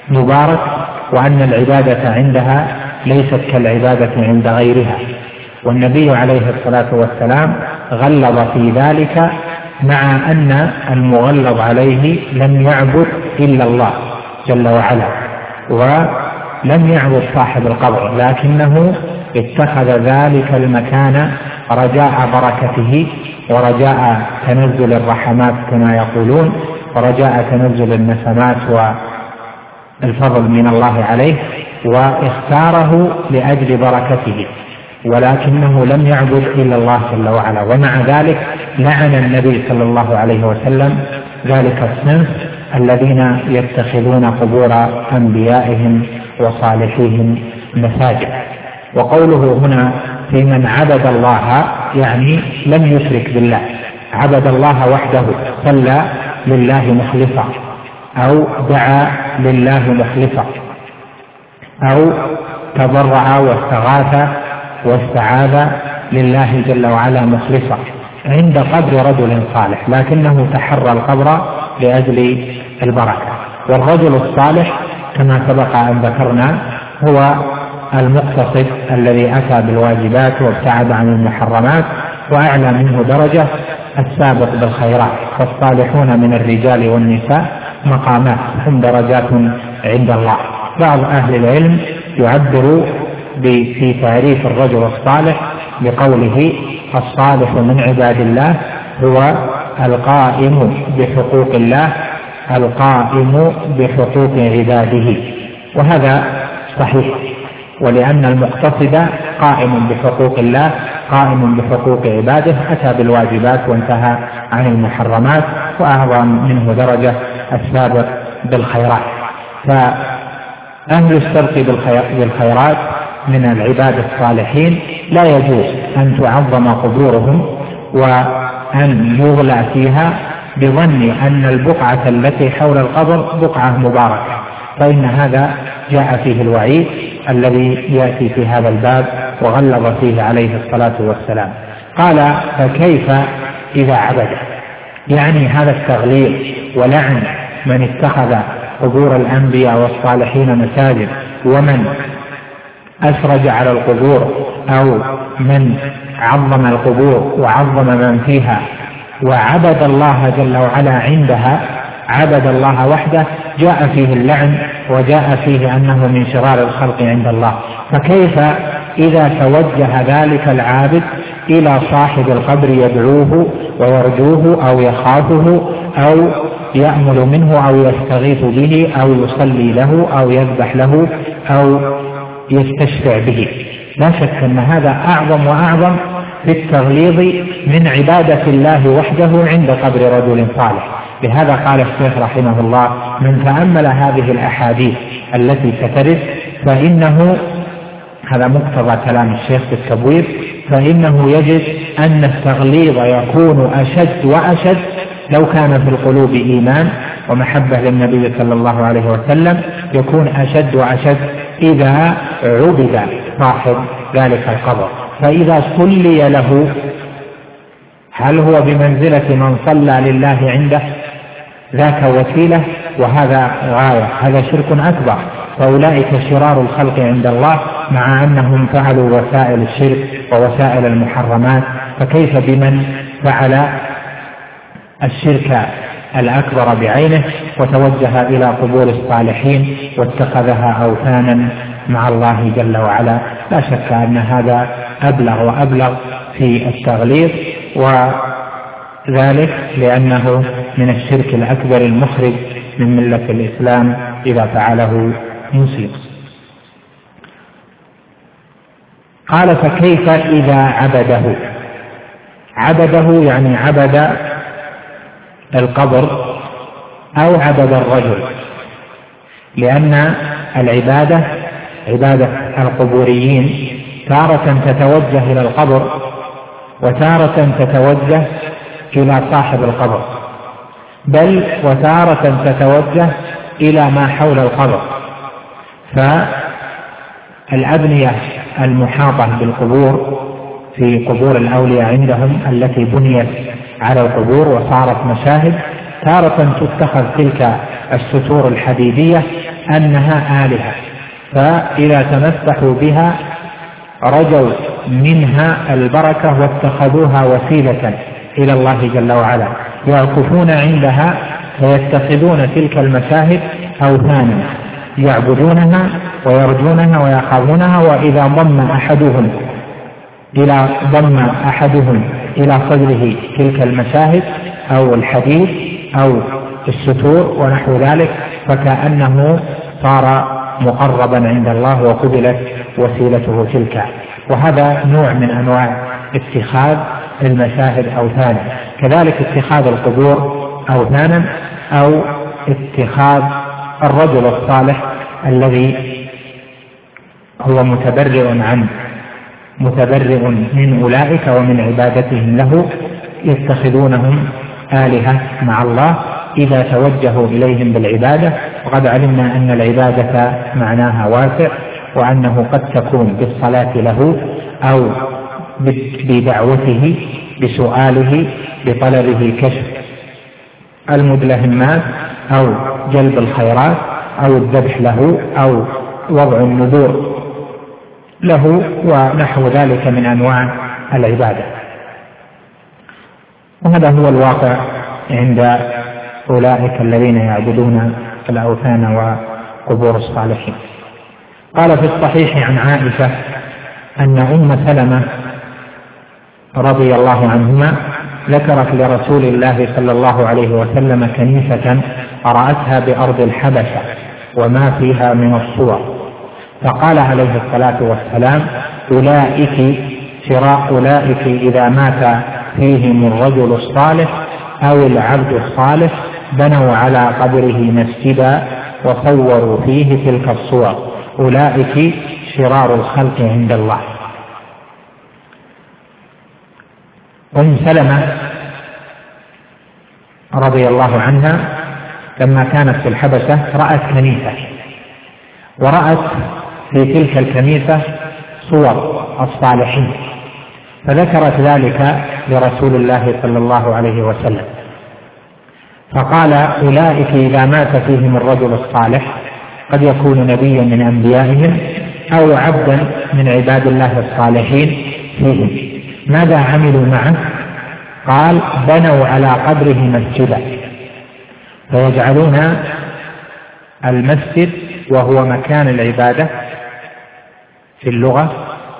مبارك، وأن العبادة عندها ليست كالعبادة عند غيرها. والنبي عليه الصلاة والسلام غلظ في ذلك، مع أن المغلظ عليه لم يعبد إلا الله جل وعلا، ولم يعبد صاحب القبر، لكنه اتخذ ذلك المكان رجاء بركته ورجاء تنزل الرحمات كما يقولون، ورجاء تنزل النسمات والفضل من الله عليه، واختاره لأجل بركته، ولكنه لم يعبد إلا الله جل وعلا. ومع ذلك لعن النبي صلى الله عليه وسلم ذلك الصنف الذين يتخذون قبور أنبيائهم وصالحيهم مساجد. وقوله هنا في من عبد الله يعني لم يشرك بالله، عبد الله وحده، صلى لله مخلصا، أو دعا لله مخلصا، أو تضرع واستغاث واستعاذ لله جل وعلا مخلصا عند قبر رجل صالح، لكنه تحرى القبر لأجل البركة. والرجل الصالح كما سبق أن ذكرنا هو المقتصد الذي أتى بالواجبات وابتعد عن المحرمات، وأعلى منه درجة السابق بالخيرات. فالصالحون من الرجال والنساء مقامات، هم درجات عند الله. بعض أهل العلم يعبر في تعريف الرجل الصالح بقوله: الصالح من عباد الله هو القائم بحقوق الله، القائم بحقوق عباده. وهذا صحيح، ولأن المقتصد قائم بحقوق الله، قائم بحقوق عباده، أتى بالواجبات وانتهى عن المحرمات، وأعظم منه درجة السابق بالخيرات. فأهل السبق بالخيرات من العباد الصالحين لا يجوز أن تعظم قبورهم وأن يغلى فيها بظن أن البقعة التي حول القبر بقعة مباركة، فإن هذا جاء فيه الوعيد الذي يأتي في هذا الباب وغلظ فيه عليه الصلاة والسلام. قال: فكيف إذا عبد؟ يعني هذا التغليظ ولعن من اتخذ قبور الأنبياء والصالحين مساجد، ومن أسرج على القبور، أو من عظم القبور وعظم من فيها وعبد الله جل وعلا عندها، عبد الله وحده، جاء فيه اللعن وجاء فيه أنه من شرار الخلق عند الله. فكيف إذا توجه ذلك العابد إلى صاحب القبر يدعوه ويرجوه أو يخافه أو يأمل منه أو يستغيث به أو يصلي له أو يذبح له أو يستشفع به؟ لا شك أن هذا أعظم وأعظم في التغليظ من عبادة الله وحده عند قبر رجل صالح. لهذا قال الشيخ رحمه الله: من تأمل هذه الأحاديث التي سترد فإنه، هذا مقتضى كلام الشيخ في التبويب، فإنه يجد أن التغليظ يكون أشد وأشد لو كان في القلوب إيمان ومحبة للنبي صلى الله عليه وسلم، يكون أشد وأشد إذا عبد صاحب ذلك القبر. فإذا صلي له هل هو بمنزلة من صلى لله عنده؟ ذاك وسيلة، وهذا غاية، هذا شرك أكبر، فأولئك شرار الخلق عند الله، مع أنهم فعلوا وسائل الشرك ووسائل المحرمات. فكيف بمن فعل الشرك الأكبر بعينه وتوجه إلى قبور الصالحين واتخذها أوثانا مع الله جل وعلا؟ لا شك أن هذا أبلغ وأبلغ في التغليظ، وذلك لأنه من الشرك الأكبر المخرج من ملة الإسلام إذا فعله مسلم. قال: فكيف إذا عبده؟ عبده يعني عبد القبر أو عبد الرجل، لأن العبادة عبادة القبوريين تارة تتوجه إلى القبر وتارة تتوجه إلى صاحب القبر، بل وتارة تتوجه إلى ما حول القبر. فالأبنية المحاطة بالقبور في قبور الأولياء عندهم التي بنيت على القبور وصارت مشاهد، تارة تتخذ تلك الستور الحديدية أنها آلهة، فإذا تمسحوا بها رجوا منها البركة واتخذوها وسيلة إلى الله جل وعلا، يعكفون عندها ويتخذون تلك المشاهد أوثانا يعبدونها ويرجونها ويخافونها. وإذا ضم أحدهم إلى صدره تلك المشاهد أو الحديد أو الستور ونحو ذلك فكأنه صار مقربا عند الله وقبلت وسيلته تلك. وهذا نوع من أنواع اتخاذ المشاهد أوثانا. كذلك اتخاذ القبور أوثانا، أو اتخاذ الرجل الصالح الذي هو متبرئ من أولئك ومن عبادتهم له، يتخذونهم آلهة مع الله إذا توجهوا إليهم بالعبادة. وقد علمنا أن العبادة معناها واسع، وأنه قد تكون بالصلاة له أو بدعوته بسؤاله بطلبه كشف المدلهمات أو جلب الخيرات أو الذبح له أو وضع النذور له ونحو ذلك من أنواع العبادة. وهذا هو الواقع عند أولئك الذين يعبدون الأوثان وقبور الصالحين. قال في الصحيح عن عائشة أن أم سلمة رضي الله عنهما ذكرت لرسول الله صلى الله عليه وسلم كنيسة رأتها بأرض الحبشة وما فيها من الصور، فقال عليه الصلاة والسلام: أولئك إذا مات فيهم الرجل الصالح أو العبد الصالح بنوا على قبره مسجدا وصوروا فيه تلك الصور، أولئك شرار الخلق عند الله. أم سلمة رضي الله عنها لما كانت في الحبشة رأت كنيسة، ورأت في تلك الكنيسة صور الصالحين، فذكرت ذلك لرسول الله صلى الله عليه وسلم، فقال: أولئك إذا مات فيهم الرجل الصالح، قد يكون نبيا من أنبيائهم أو عبدا من عباد الله الصالحين فيهم، ماذا عملوا معه؟ قال: بنوا على قبره مسجدا، فيجعلون المسجد وهو مكان العبادة في اللغة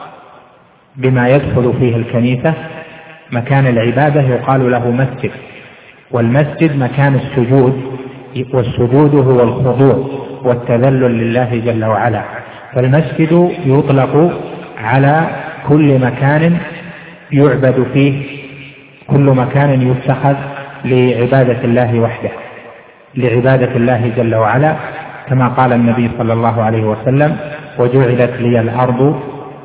بما يدخل فيه الكنيسة، مكان العبادة يقال له مسجد، والمسجد مكان السجود، والسجود هو الخضوع والتذلل لله جل وعلا، فالمسجد يطلق على كل مكان يعبد فيه، كل مكان يتخذ لعبادة الله وحده، لعبادة الله جل وعلا، كما قال النبي صلى الله عليه وسلم: وجعلت لي الأرض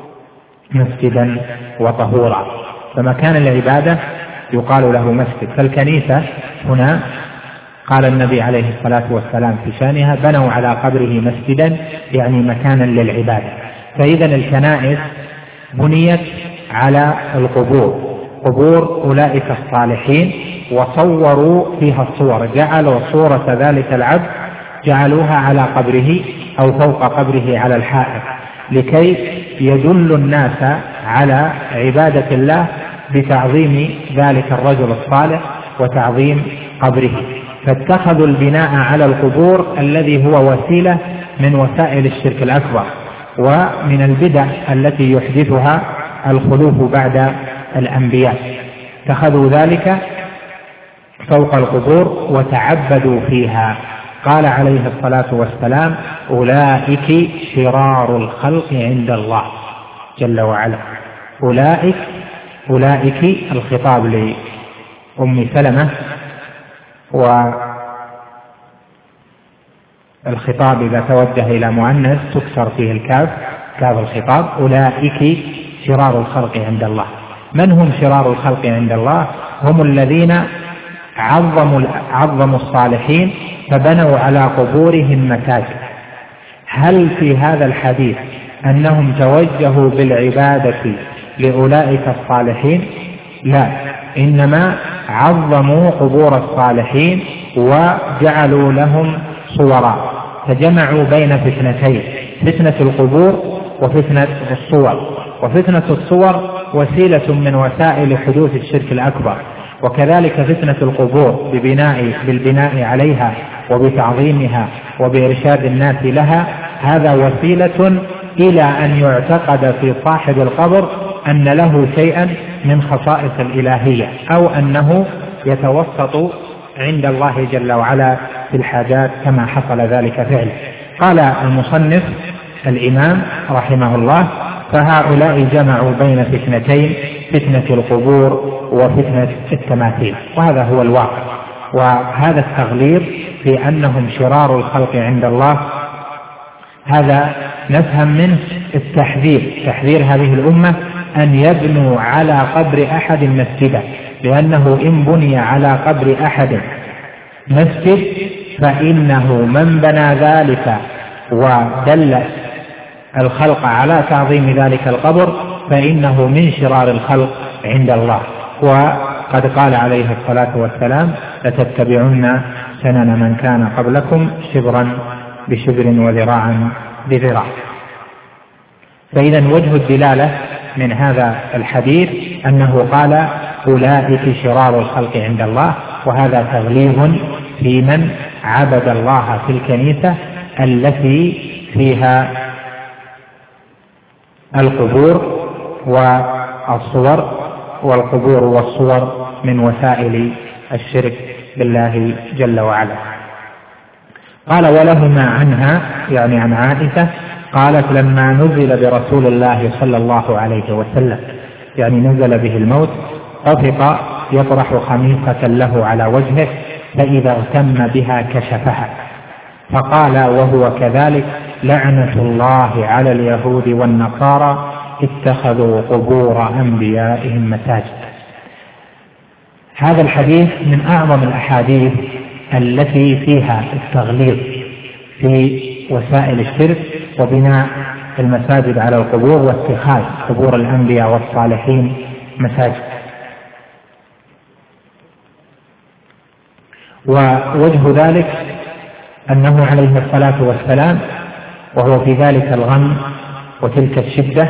مسجدا وطهورا. فمكان العبادة يقال له مسجد. فالكنيسة هنا قال النبي عليه الصلاة والسلام في شأنها: بنوا على قبره مسجدا، يعني مكانا للعبادة. فإذا الكنائس بنيت على القبور، قبور أولئك الصالحين، وصوروا فيها الصور، جعلوا صورة ذلك العبد جعلوها على قبره أو فوق قبره على الحائط، لكي يدل الناس على عبادة الله بتعظيم ذلك الرجل الصالح وتعظيم قبره. فاتخذوا البناء على القبور الذي هو وسيلة من وسائل الشرك الأكبر ومن البدع التي يحدثها الخلوف بعد الأنبياء، اتخذوا ذلك فوق القبور وتعبدوا فيها. قال عليه الصلاة والسلام: أولئك شرار الخلق عند الله جل وعلا. أولئك الخطاب لأم سلمة، والخطاب إذا توجه إلى مؤنث تكسر فيه الكاف، كاف الخطاب. أولئك شرار الخلق عند الله. من هم شرار الخلق عند الله؟ هم الذين عظموا الصالحين فبنوا على قبورهم مساجد. هل في هذا الحديث أنهم توجهوا بالعبادة لأولئك الصالحين؟ لا، إنما عظموا قبور الصالحين وجعلوا لهم صورا، فجمعوا بين فتنتين: فتنة القبور وفتنة الصور. وفتنة الصور وسيلة من وسائل حدوث الشرك الأكبر، وكذلك فتنة القبور بالبناء عليها وبتعظيمها وبإرشاد الناس لها، هذا وسيلة إلى أن يعتقد في صاحب القبر أن له شيئا من خصائص الإلهية، أو أنه يتوسط عند الله جل وعلا في الحاجات كما حصل ذلك فعلا. قال المصنف الإمام رحمه الله: فهؤلاء جمعوا بين فتنتين: فتنة القبور وفتنة التماثيل. وهذا هو الواقع، وهذا التغليظ في أنهم شرار الخلق عند الله هذا نفهم منه تحذير هذه الأمة أن يبنوا على قبر أحد مسجدا، لأنه إن بني على قبر أحد مسجد فإنه من بنى ذلك ودل الخلق على تعظيم ذلك القبر فإنه من شرار الخلق عند الله. وقد قال عليه الصلاة والسلام: لتتبعن سنن من كان قبلكم شبرا بشبر وذراعا بذراع. فإذا وجه الدلالة من هذا الحديث أنه قال: أولئك شرار الخلق عند الله، وهذا تغليظ في من عبد الله في الكنيسة التي فيها القبور والصور، والقبور والصور من وسائل الشرك بالله جل وعلا. قال: ولهما عنها، يعني عن عائشة، قالت: لما نزل برسول الله صلى الله عليه وسلم، يعني نزل به الموت، طفق يطرح خميصة له على وجهه، فإذا اغتم بها كشفها، فقال وهو كذلك: لعنة الله على اليهود والنصارى اتخذوا قبور أنبيائهم مساجد. هذا الحديث من أعظم الأحاديث التي فيها التغليظ في وسائل الشرك وبناء المساجد على القبور واتخاذ قبور الأنبياء والصالحين مساجد. ووجه ذلك أنه عليه الصلاة والسلام وهو في ذلك الغم وتلك الشدة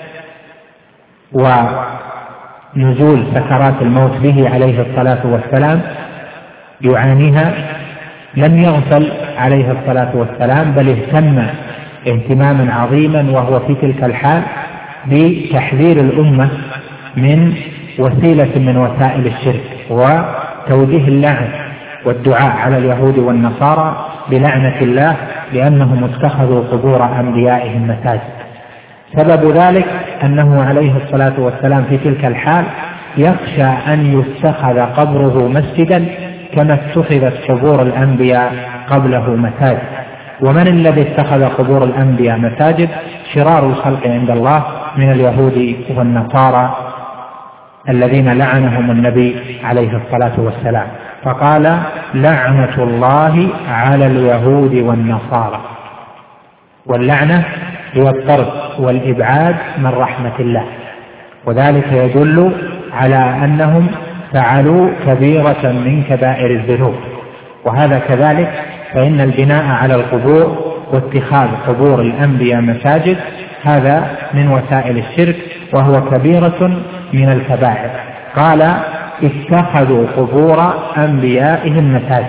ونزول سكرات الموت به عليه الصلاة والسلام يعانيها، لم يغفل عليه الصلاة والسلام، بل اهتم اهتماما عظيما وهو في تلك الحال بتحذير الأمة من وسيلة من وسائل الشرك وتوجيه اللعن والدعاء على اليهود والنصارى بلعنة الله لأنهم اتخذوا قبور أنبيائهم مساجد. سبب ذلك أنه عليه الصلاة والسلام في تلك الحال يخشى أن يتخذ قبره مسجدا كما اتخذت قبور الأنبياء قبله مساجد. ومن الذي اتخذ قبور الأنبياء مساجد؟ شرار الخلق عند الله من اليهود والنصارى الذين لعنهم النبي عليه الصلاة والسلام، فقال: لعنة الله على اليهود والنصارى. واللعنة هي الطرد والإبعاد من رحمة الله، وذلك يدل على أنهم فعلوا كبيرة من كبائر الذنوب. وهذا كذلك، فإن البناء على القبور واتخاذ قبور الأنبياء مساجد هذا من وسائل الشرك وهو كبيرة من الكبائر. قال: اتخذوا قبور أنبيائهم مساجد.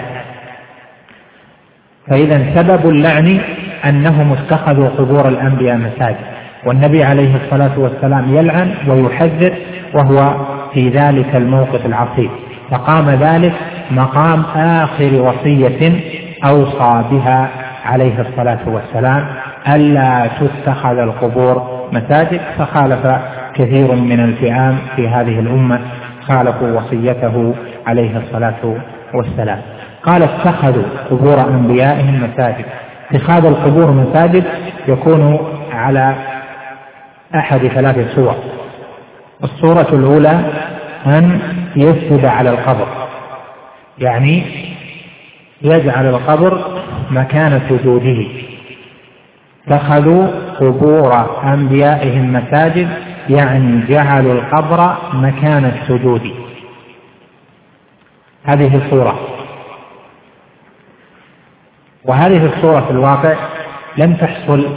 فإذا سبب اللعن أنهم اتخذوا قبور الأنبياء مساجد، والنبي عليه الصلاة والسلام يلعن ويحذر وهو في ذلك الموقف العصيب، فقام ذلك مقام آخر وصية أوصى بها عليه الصلاة والسلام ألا تتخذ القبور مساجد. فخالف كثير من الفئام في هذه الأمة، خالفوا وصيته عليه الصلاة والسلام. قال: اتخذوا قبور أنبيائهم مساجد. اتخاذ القبور مساجد يكون على أحد ثلاث صور. الصورة الأولى أن يسجد على القبر، يعني يجعل القبر مكان سجوده. اتخذوا قبور أنبيائهم مساجد يعني جعلوا القبر مكان السجود. هذه الصورة. وهذه الصورة في الواقع لم تحصل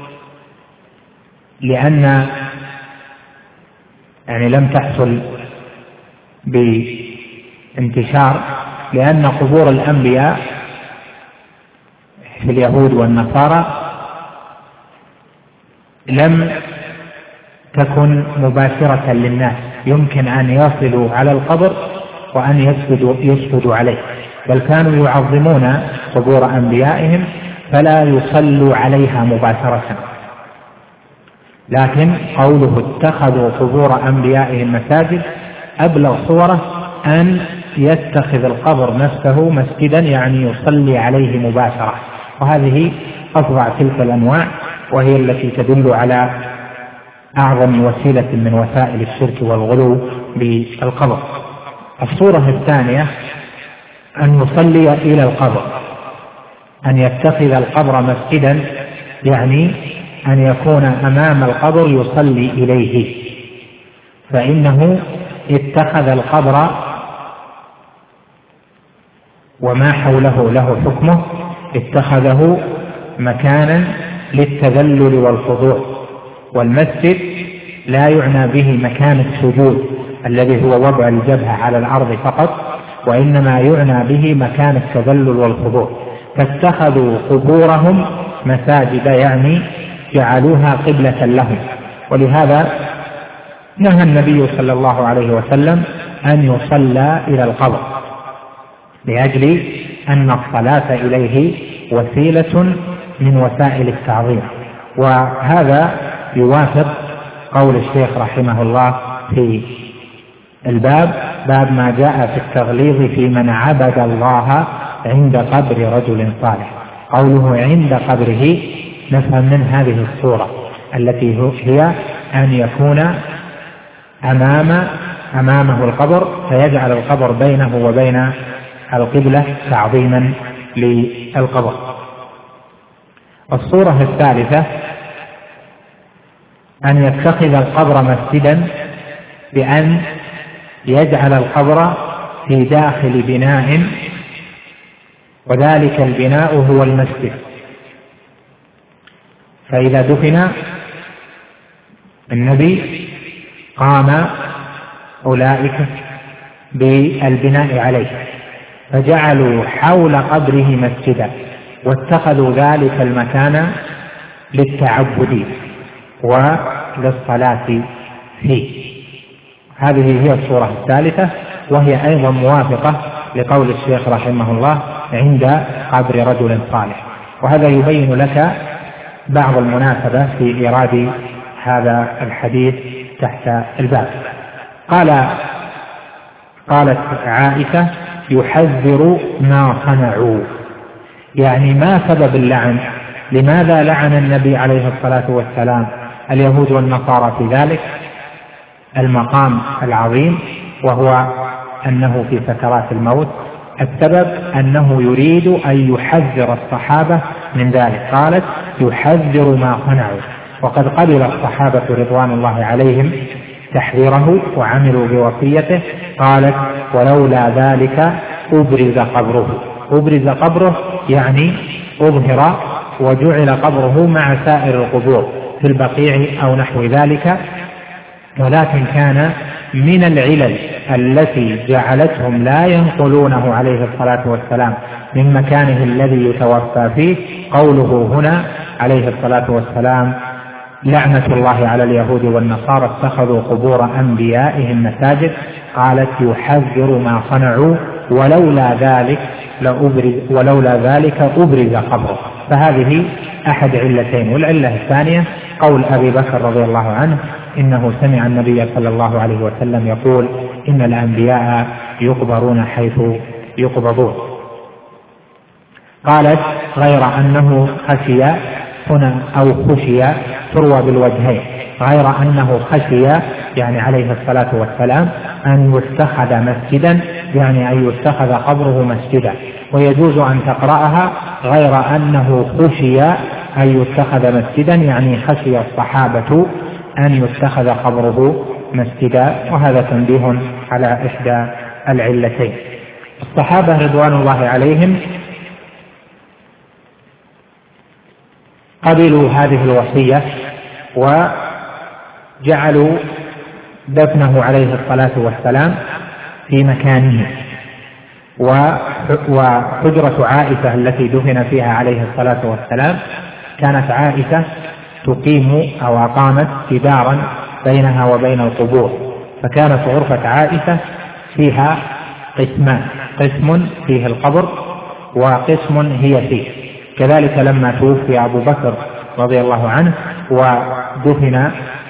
لم تحصل بانتشار، لأن قبور الأنبياء في اليهود والنصارى لم تكن مباشرة للناس، يمكن أن يصلوا على القبر وأن يسجدوا عليه، بل كانوا يعظمون قبور أنبيائهم فلا يصلوا عليها مباشرة. لكن قوله اتخذوا قبور أنبيائهم مساجد أبلغ صورة أن يتخذ القبر نفسه مسجدا، يعني يصلي عليه مباشرة، وهذه أفظع تلك الأنواع، وهي التي تدل على أعظم وسيلة من وسائل الشرك والغلو بالقبر. الصورة الثانية أن يصلي إلى القبر، أن يتخذ القبر مسجدا، يعني أن يكون أمام القبر يصلي إليه، فإنه اتخذ القبر وما حوله له حكمه، اتخذه مكانا للتذلل والخضوع، والمسجد لا يعنى به مكان السجود الذي هو وضع الجبهة على الأرض فقط، وإنما يعنى به مكان التذلل والخضوع. فاتخذوا قبورهم مساجد، يعني جعلوها قبلة لهم، ولهذا نهى النبي صلى الله عليه وسلم أن يصلى إلى القبر، لأجل أن الصلاة إليه وسيلة من وسائل التعظيم. وهذا يوافق قول الشيخ رحمه الله في الباب، باب ما جاء في التغليظ في من عبد الله عند قبر رجل صالح. قوله عند قبره نفهم من هذه الصورة التي هي أن يكون أمامه القبر، فيجعل القبر بينه وبين القبلة تعظيما للقبر. الصورة الثالثة أن يتخذ القبر مسجدا بأن يجعل القبر في داخل بناء، وذلك البناء هو المسجد، فإذا دفن النبي قام أولئك بالبناء عليه، فجعلوا حول قبره مسجدا، واتخذوا ذلك المكان للتعبد وللصلاة فيه. هذه هي الصورة الثالثة، وهي أيضا موافقة لقول الشيخ رحمه الله عند قبر رجل صالح. وهذا يبين لك بعض المناسبة في إيراد هذا الحديث تحت الباب. قالت عائشة يحذر ما صنعوا، يعني ما سبب اللعن، لماذا لعن النبي عليه الصلاة والسلام اليهود والنصارى في ذلك المقام العظيم، وهو أنه في سكرات الموت؟ السبب أنه يريد أن يحذر الصحابة من ذلك. قالت يحذر ما صنعوا، وقد قبل الصحابة رضوان الله عليهم تحذيره وعملوا بوصيته. قالت ولولا ذلك أبرز قبره. أبرز قبره يعني أظهر وجعل قبره مع سائر القبور في البقيع أو نحو ذلك، ولكن كان من العلل التي جعلتهم لا ينقلونه عليه الصلاة والسلام من مكانه الذي يتوفى فيه قوله هنا عليه الصلاة والسلام لعنة الله على اليهود والنصارى اتخذوا قبور أنبيائهم مساجد. قالت يحذر ما صنعوا ولولا ذلك أبرز قبره. فهذه أحد علتين. والعلة الثانية قول أبي بكر رضي الله عنه إنه سمع النبي صلى الله عليه وسلم يقول إن الأنبياء يقبرون حيث يقبضون. قالت غير أنه خشي هنا أو خشي تروى بالوجهين، غير أنه خشي يعني عليه الصلاة والسلام أن يتخذ مسجدا، يعني أن يتخذ قبره مسجدا، ويجوز أن تقرأها غير أنه خشي أن يتخذ مسجدا، يعني خشي الصحابة أن يتخذ قبره مسجدا. وهذا تنبيه على إحدى العلتين. الصحابة رضوان الله عليهم قبلوا هذه الوصية وجعلوا دفنه عليه الصلاة والسلام في مكانه. وحجرة عائشة التي دفن فيها عليه الصلاة والسلام كانت عائشة تقيم أو أقامت جدارا بينها وبين القبور، فكانت غرفة عائشة فيها قسمان، قسم فيه القبر وقسم هي فيه. كذلك لما توفي أبو بكر رضي الله عنه ودفن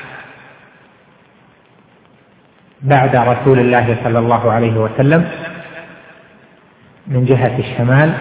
بعد رسول الله صلى الله عليه وسلم من جهة الشمال،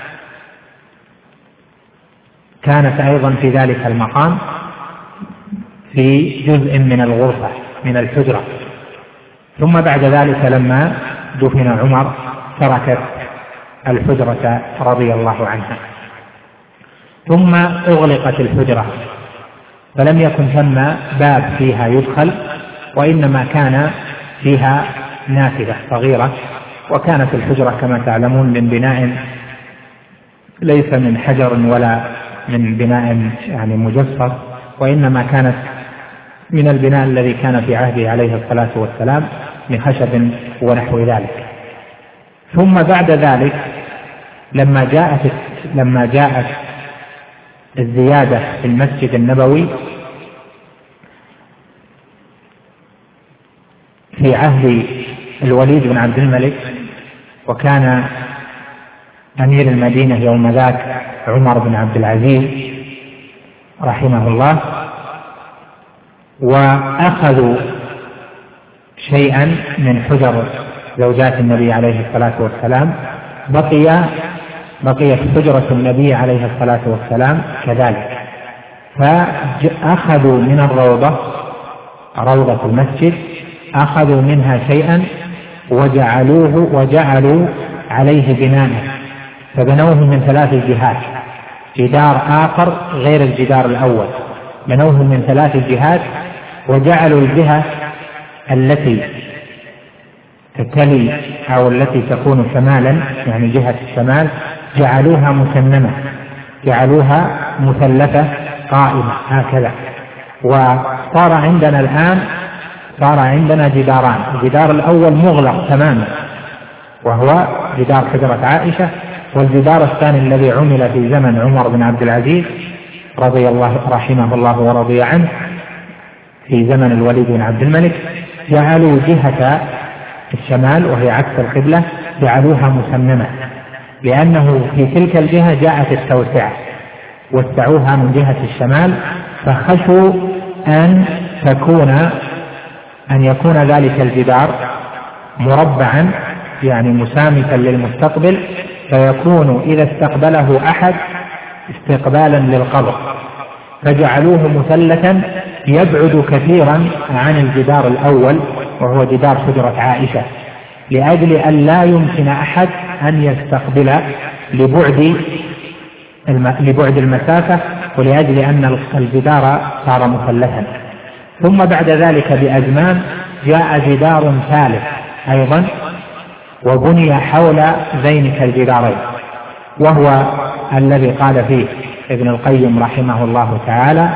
كانت أيضا في ذلك المقام في جزء من الغرفة من الحجرة. ثم بعد ذلك لما دفن عمر تركت الحجرة رضي الله عنها، ثم أغلقت الحجرة فلم يكن ثم باب فيها يدخل، وإنما كان فيها نافذة صغيرة. وكانت الحجرة كما تعلمون من بناء ليس من حجر ولا من بناء يعني مجصف، وإنما كانت من البناء الذي كان في عهده عليه الصلاة والسلام من خشب ونحو ذلك. ثم بعد ذلك لما جاءت الزيادة في المسجد النبوي في عهد الوليد بن عبد الملك، وكان أمير المدينة يوم ذاك عمر بن عبد العزيز رحمه الله، وأخذوا شيئا من حجر زوجات النبي عليه الصلاة والسلام، بقيت حجرة النبي عليه الصلاة والسلام كذلك، فأخذوا من الروضة، روضة المسجد، أخذوا منها شيئا وجعلوا عليه بناء، فبنوه من 3 جهات، جدار آخر غير الجدار الأول، بنوه من 3 جهات، وجعلوا الجهة التي تتلي أو التي تكون شمالا يعني جهة الشمال جعلوها مسنمة، جعلوها مثلثة قائمة هكذا. وصار عندنا الآن جداران، الجدار الأول مغلق تماما وهو جدار حجرة عائشة، والجدار الثاني الذي عمل في زمن عمر بن عبد العزيز رحمه الله ورضي عنه في زمن الوليد بن عبد الملك، جعلوا جهة الشمال وهي عكس القبلة جعلوها مسنمة، لأنه في تلك الجهة جاءت التوسعة وسعوها من جهة الشمال، فخشوا أن يكون ذلك الجدار مربعا يعني مسامسا للمستقبل، فيكون إذا استقبله أحد استقبالا للقبر، فجعلوه مثلثا يبعد كثيرا عن الجدار الأول وهو جدار حجرة عائشة، لأجل أن لا يمكن أحد أن يستقبل لبعد المسافة، ولأجل أن الجدار صار مثلثا. ثم بعد ذلك بأزمان جاء جدار ثالث أيضا وبني حول ذينك الجدارين، وهو الذي قال فيه ابن القيم رحمه الله تعالى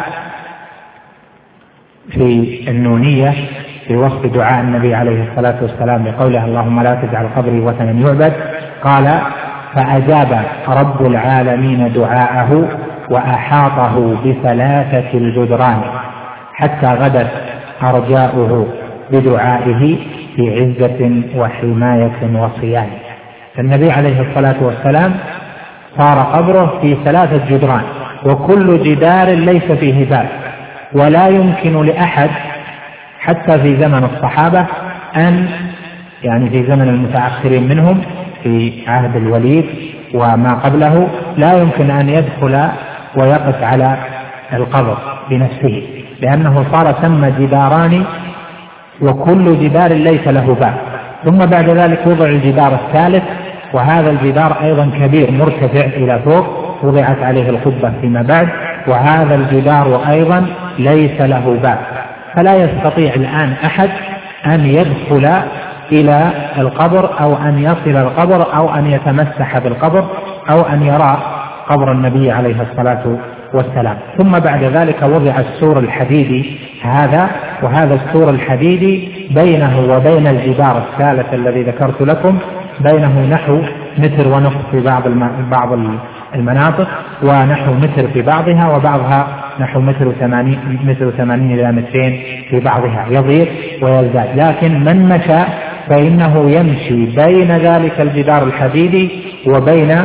في النونية في وصف دعاء النبي عليه الصلاة والسلام بقوله اللهم لا تجعل قبري وثنا يعبد، قال فأجاب رب العالمين دعاءه وأحاطه ب3 الجدران حتى غدت أرجاؤه بدعائه في عزة وحماية وصيان. النبي عليه الصلاة والسلام صار قبره في 3 جدران، وكل جدار ليس فيه باب، ولا يمكن لأحد حتى في زمن الصحابة يعني في زمن المتأخرين منهم في عهد الوليد وما قبله لا يمكن أن يدخل ويقف على القبر بنفسه، لأنه صار ثم جداران وكل جدار ليس له باب. ثم بعد ذلك وضع الجدار الثالث، وهذا الجدار أيضا كبير مرتفع إلى فوق، وضعت عليه القبة فيما بعد، وهذا الجدار أيضا ليس له باب، فلا يستطيع الآن أحد أن يدخل إلى القبر أو أن يصل القبر أو أن يتمسح بالقبر أو أن يرى قبر النبي عليه الصلاة والسلام. ثم بعد ذلك وضع السور الحديدي هذا، وهذا السور الحديدي بينه وبين الجدار الثالث الذي ذكرت لكم بينه نحو متر ونصف في بعض المناطق، ونحو متر في بعضها، وبعضها نحو متر 80 إلى مترين في بعضها، يضيق ويزداد. لكن من مشى فإنه يمشي بين ذلك الجدار الحديدي وبين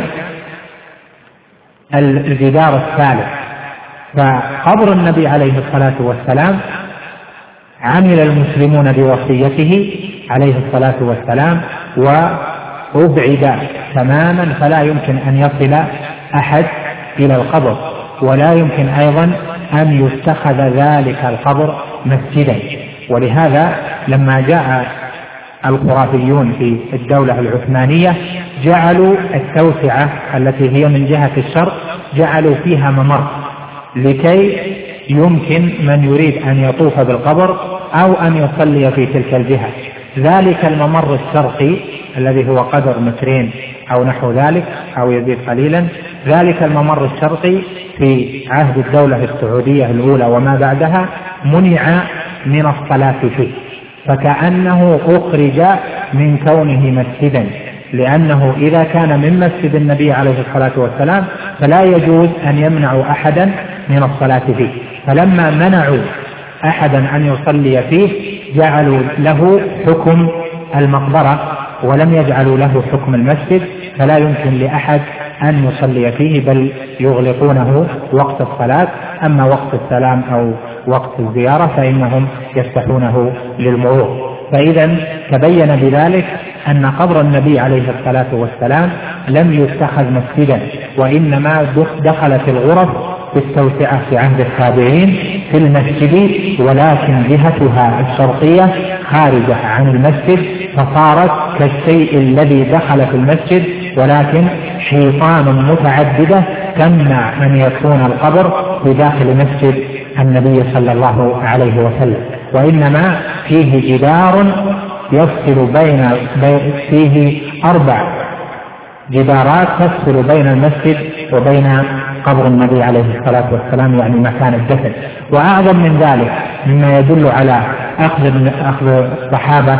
الجدار الثالث. فقبر النبي عليه الصلاة والسلام عمل المسلمون بوصيته عليه الصلاة والسلام وأبعد تماما، فلا يمكن أن يصل أحد إلى القبر، ولا يمكن أيضا أن يتخذ ذلك القبر مسجدا. ولهذا لما جاء الخرافيون في الدولة العثمانية جعلوا التوسعة التي هي من جهة الشرق جعلوا فيها ممر لكي يمكن من يريد أن يطوف بالقبر أو أن يصلي في تلك الجهة. ذلك الممر الشرقي الذي هو قدر مترين أو نحو ذلك أو يزيد قليلا، ذلك الممر الشرقي في عهد الدولة السعودية الأولى وما بعدها منع من الصلاة فيه، فكأنه أخرج من كونه مسجدا، لأنه إذا كان من مسجد النبي عليه الصلاة والسلام فلا يجوز أن يمنع أحدا من الصلاة فيه. فلما منعوا أحدا أن يصلي فيه جعلوا له حكم المقبرة ولم يجعلوا له حكم المسجد، فلا يمكن لأحد أن يصلي فيه، بل يغلقونه وقت الصلاة. أما وقت السلام أو وقت الزيارة فإنهم يفتحونه للمرور. فإذا تبين بذلك أن قبر النبي عليه الصلاة والسلام لم يتخذ مسجدا، وإنما دخلت الغرف بالتوسعة في عهد التابعين في المسجد، ولكن جهتها الشرقية خارجة عن المسجد، فصارت كالشيء الذي دخل في المسجد، ولكن حيطان متعددة تمنع أن يكون القبر في داخل مسجد النبي صلى الله عليه وسلم. وإنما فيه جدار يفصل فيه 4 جدارات تفصل بين المسجد وبين قبر النبي عليه الصلاة والسلام، يعني مكان الدفن. وأعظم من ذلك مما يدل على أخذ الصحابة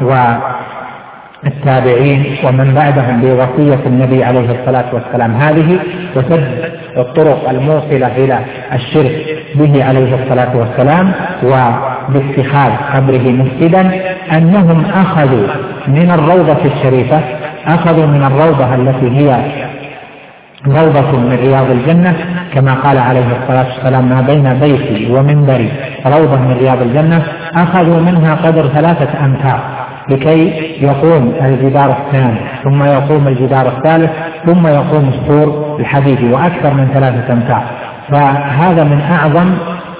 والتابعين ومن بعدهم بوصية النبي عليه الصلاة والسلام هذه، وسد الطرق الموصلة إلى الشرك به عليه الصلاة والسلام وباتخاذ قبره مسجدا، أنهم أخذوا من الروضة الشريفة، أخذوا من الروضة التي هي روضة من رياض الجنة، كما قال عليه الصلاة والسلام ما بين بيتي ومنبري روضة من رياض الجنة، أخذوا منها قدر 3 أمتار لكي يقوم الجدار الثاني، ثم يقوم الجدار الثالث، ثم يقوم السور الحديدي، وأكثر من 3 أمتار. فهذا من أعظم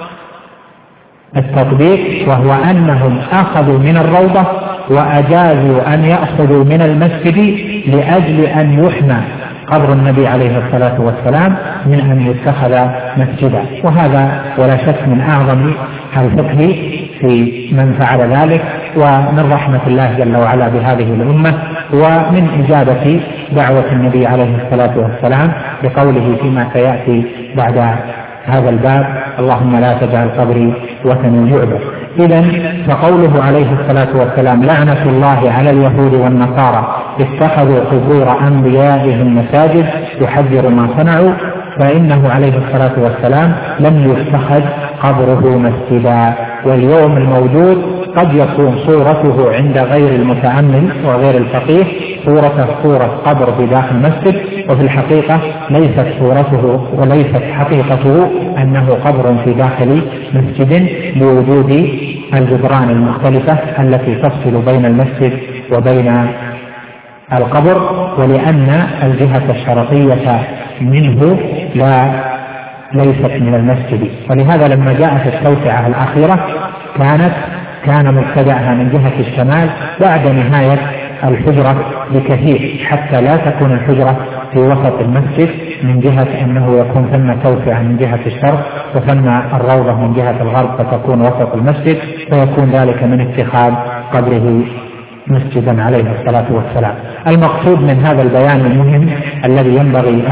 التطبيق، وهو أنهم أخذوا من الروضة وأجازوا أن يأخذوا من المسجد لأجل أن يحمى قبر النبي عليه الصلاة والسلام من أن يتخذ مسجدا. وهذا ولا شك من أعظم الفقه في من فعل ذلك، ومن رحمة الله جل وعلا بهذه الأمة، ومن إجابة دعوة النبي عليه الصلاة والسلام بقوله فيما سيأتي بعد هذا الباب اللهم لا تجعل قبري وثنا يعبد. إذن فقوله عليه الصلاة والسلام لعنة الله على اليهود والنصارى اتخذوا قبور أنبيائهم مساجد يحذر ما صنعوا، فإنه عليه الصلاة والسلام لم يتخذ قبره مسجدا. واليوم الموجود قد يكون صورته عند غير المتأمل وغير الفقيه صورة قبر في داخل مسجد، وفي الحقيقة ليست صورته وليست حقيقته أنه قبر في داخل مسجد، لوجود الجدران المختلفة التي تفصل بين المسجد وبين القبر، ولأن الجهة الشرقية منه ليست من المسجد. ولهذا لما جاءت التوسعة الأخيرة كان مبتدأها من جهة الشمال بعد نهاية الحجرة بكثير، حتى لا تكون الحجرة في وسط المسجد من جهة أنه يكون ثم توسعة من جهة الشرق وثم الروضة من جهة الغرب فتكون وسط المسجد، فيكون ذلك من اتخاذ قبره مسجدا عليه الصلاة والسلام. المقصود من هذا البيان المهم الذي ينبغي أن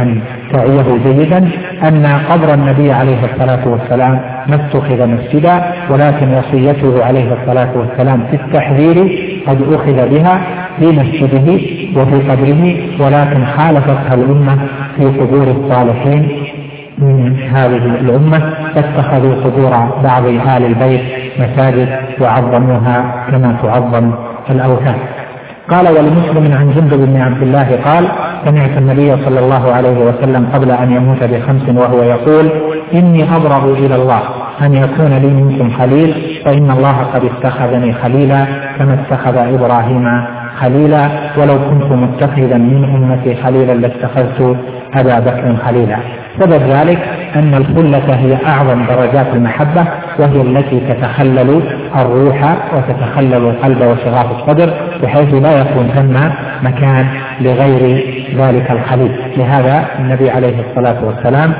تعيه جيدا أن قبر النبي عليه الصلاة والسلام ما اتخذ مسجدا، ولكن وصيته عليه الصلاة والسلام في التحذير قد أخذ بها في مسجده وفي قبره، ولكن خالفتها الأمة في قبور الصالحين من هذه الأمة، فاتخذوا قبور بعض آل البيت مساجد وعظموها كما تعظم الأوثان. قال: ولمسلم عن جندب بن عبد الله قال: سمعت النبي صلى الله عليه وسلم قبل أن يموت ب5 وهو يقول: إني أبرأ إلى الله أن يكون لي منكم خليل، فإن الله قد اتخذني خليلا كما اتخذ إبراهيم خليلا، ولو كنت متخذا من أمتي خليلا لاتخذت أبا بكر خليلا. سبب ذلك أن الخلة هي أعظم درجات المحبة، وهي التي تتخلل الروح وتتخلل القلب وشغاف الصدر، بحيث لا يكون ثم مكان لغير ذلك الخليل. لهذا النبي عليه الصلاة والسلام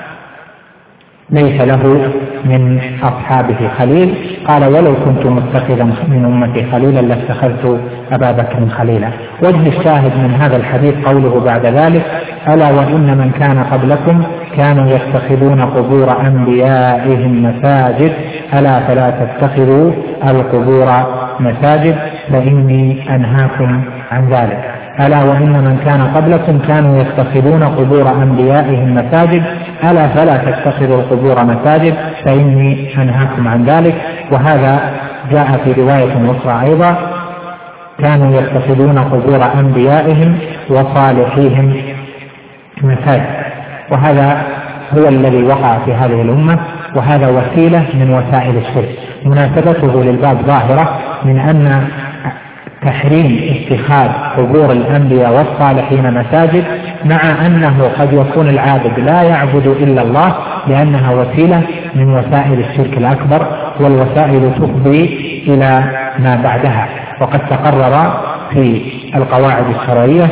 ليس له من أصحابه خليل. قال: ولو كنت متخذا من أمتي خليلا لاتخذت أبا بكر خليلا. وجه الشاهد من هذا الحديث قوله بعد ذلك: ألا وإن من كان قبلكم كانوا يتخذون قبور أنبيائهم مساجد، ألا فلا تتخذوا القبور مساجد فإني أنهاكم عن ذلك. ألا وإن من كان قبلكم كانوا يتخذون قبور أنبيائهم مساجد، ألا فلا تتخذوا القبور مساجد فإني أنهاكم عن ذلك. وهذا جاء في رواية أخرى أيضا: كانوا يتخذون قبور أنبيائهم وصالحيهم مساجد. وهذا هو الذي وقع في هذه الأمة، وهذا وسيلة من وسائل الشرك. مناسبته للباب ظاهرة من أن تحريم اتخاذ قبور الأنبياء والصالحين مساجد، مع أنه قد يكون العابد لا يعبد إلا الله، لأنها وسيلة من وسائل الشرك الأكبر، والوسائل تفضي إلى ما بعدها. وقد تقرر في القواعد الشرعية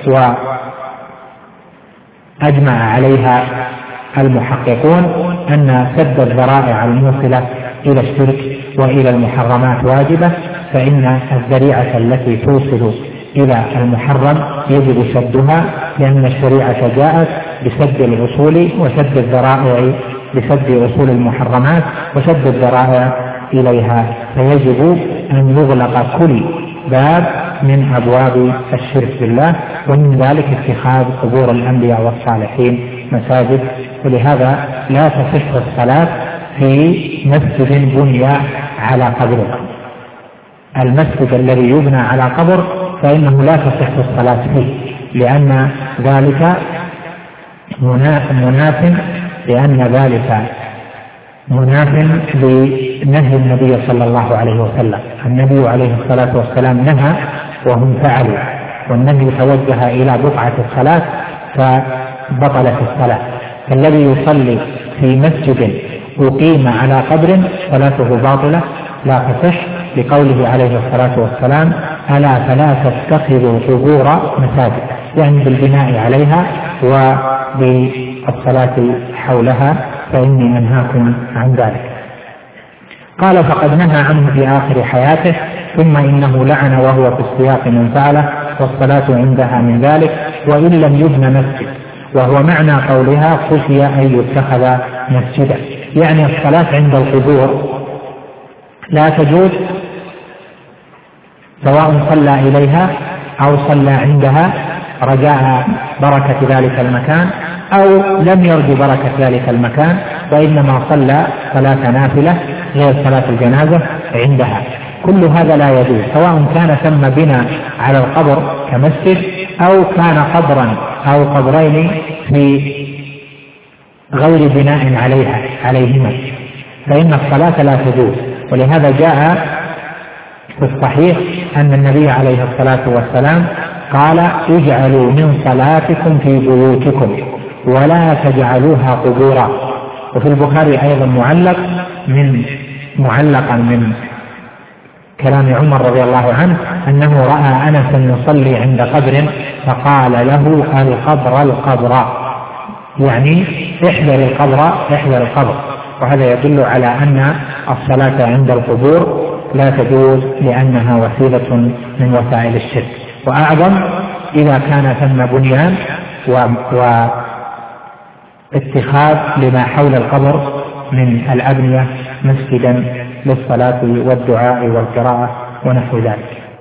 وأجمع عليها المحققون أن سد الذرائع الموصلة إلى الشرك وإلى المحرمات واجبة، فإن الذريعة التي توصل إلى المحرم يجب سدها، لأن الشريعة جاءت بسد الوصول وسد الذرائع، بسد وصول المحرمات وسد الذرائع إليها، فيجب أن يغلق كل باب من أبواب الشرك بالله، ومن ذلك اتخاذ قبور الأنبياء والصالحين مساجد. ولهذا لا تصح الصلاة في مسجد بني على قبر. المسجد الذي يبنى على قبر فإنه لا تصح الصلاة فيه، لأن ذلك مناف لنهي النبي صلى الله عليه وسلم. النبي عليه الصلاة والسلام نهى وهم فعلوا، والنهي توجه إلى بقعة الصلاة فبطلت الصلاة. فالذي يصلي في مسجد أقيم على قبر صلاته باطلة لا تصح، لقوله عليه الصلاة والسلام: ألا فلا تتخذوا قبور مساجد، يعني بالبناء عليها وبالصلاة حولها، فإني أنهاكم عن ذلك. قال: فقد نهى عنه في آخر حياته، ثم إنه لعن وهو في السياق من فعله، والصلاة عندها من ذلك، وإن لم يبن مسجد. وهو معنى قولها: خشي أن يتخذ مسجدا، يعني الصلاة عند القبور لا تجوز، سواء صلى إليها أو صلى عندها رجاء بركة ذلك المكان، أو لم يرجو بركة ذلك المكان، وإنما صلى صلاة نافلة غير صلاة الجنازة عندها. كل هذا لا يجوز، سواء كان ثم بناء على القبر كمسجد، أو كان قبرا أو قبرين في غير بناء عليهما، فإن الصلاة لا تجوز. ولهذا جاء في الصحيح أن النبي عليه الصلاة والسلام قال: اجعلوا من صلاتكم في بيوتكم ولا تجعلوها قبورا. وفي البخاري أيضا معلقا من كلام عمر رضي الله عنه أنه رأى أنسا يصلي عند قبر فقال له: القبر، يعني احذر القبر. وهذا يدل على أن الصلاة عند القبور لا تجوز، لأنها وسيلة من وسائل الشرك، وأعظم إذا كان ثم بنيان اتخاذ لما حول القبر من الأبنية مسجدا للصلاة والدعاء والقراءة ونحو ذلك.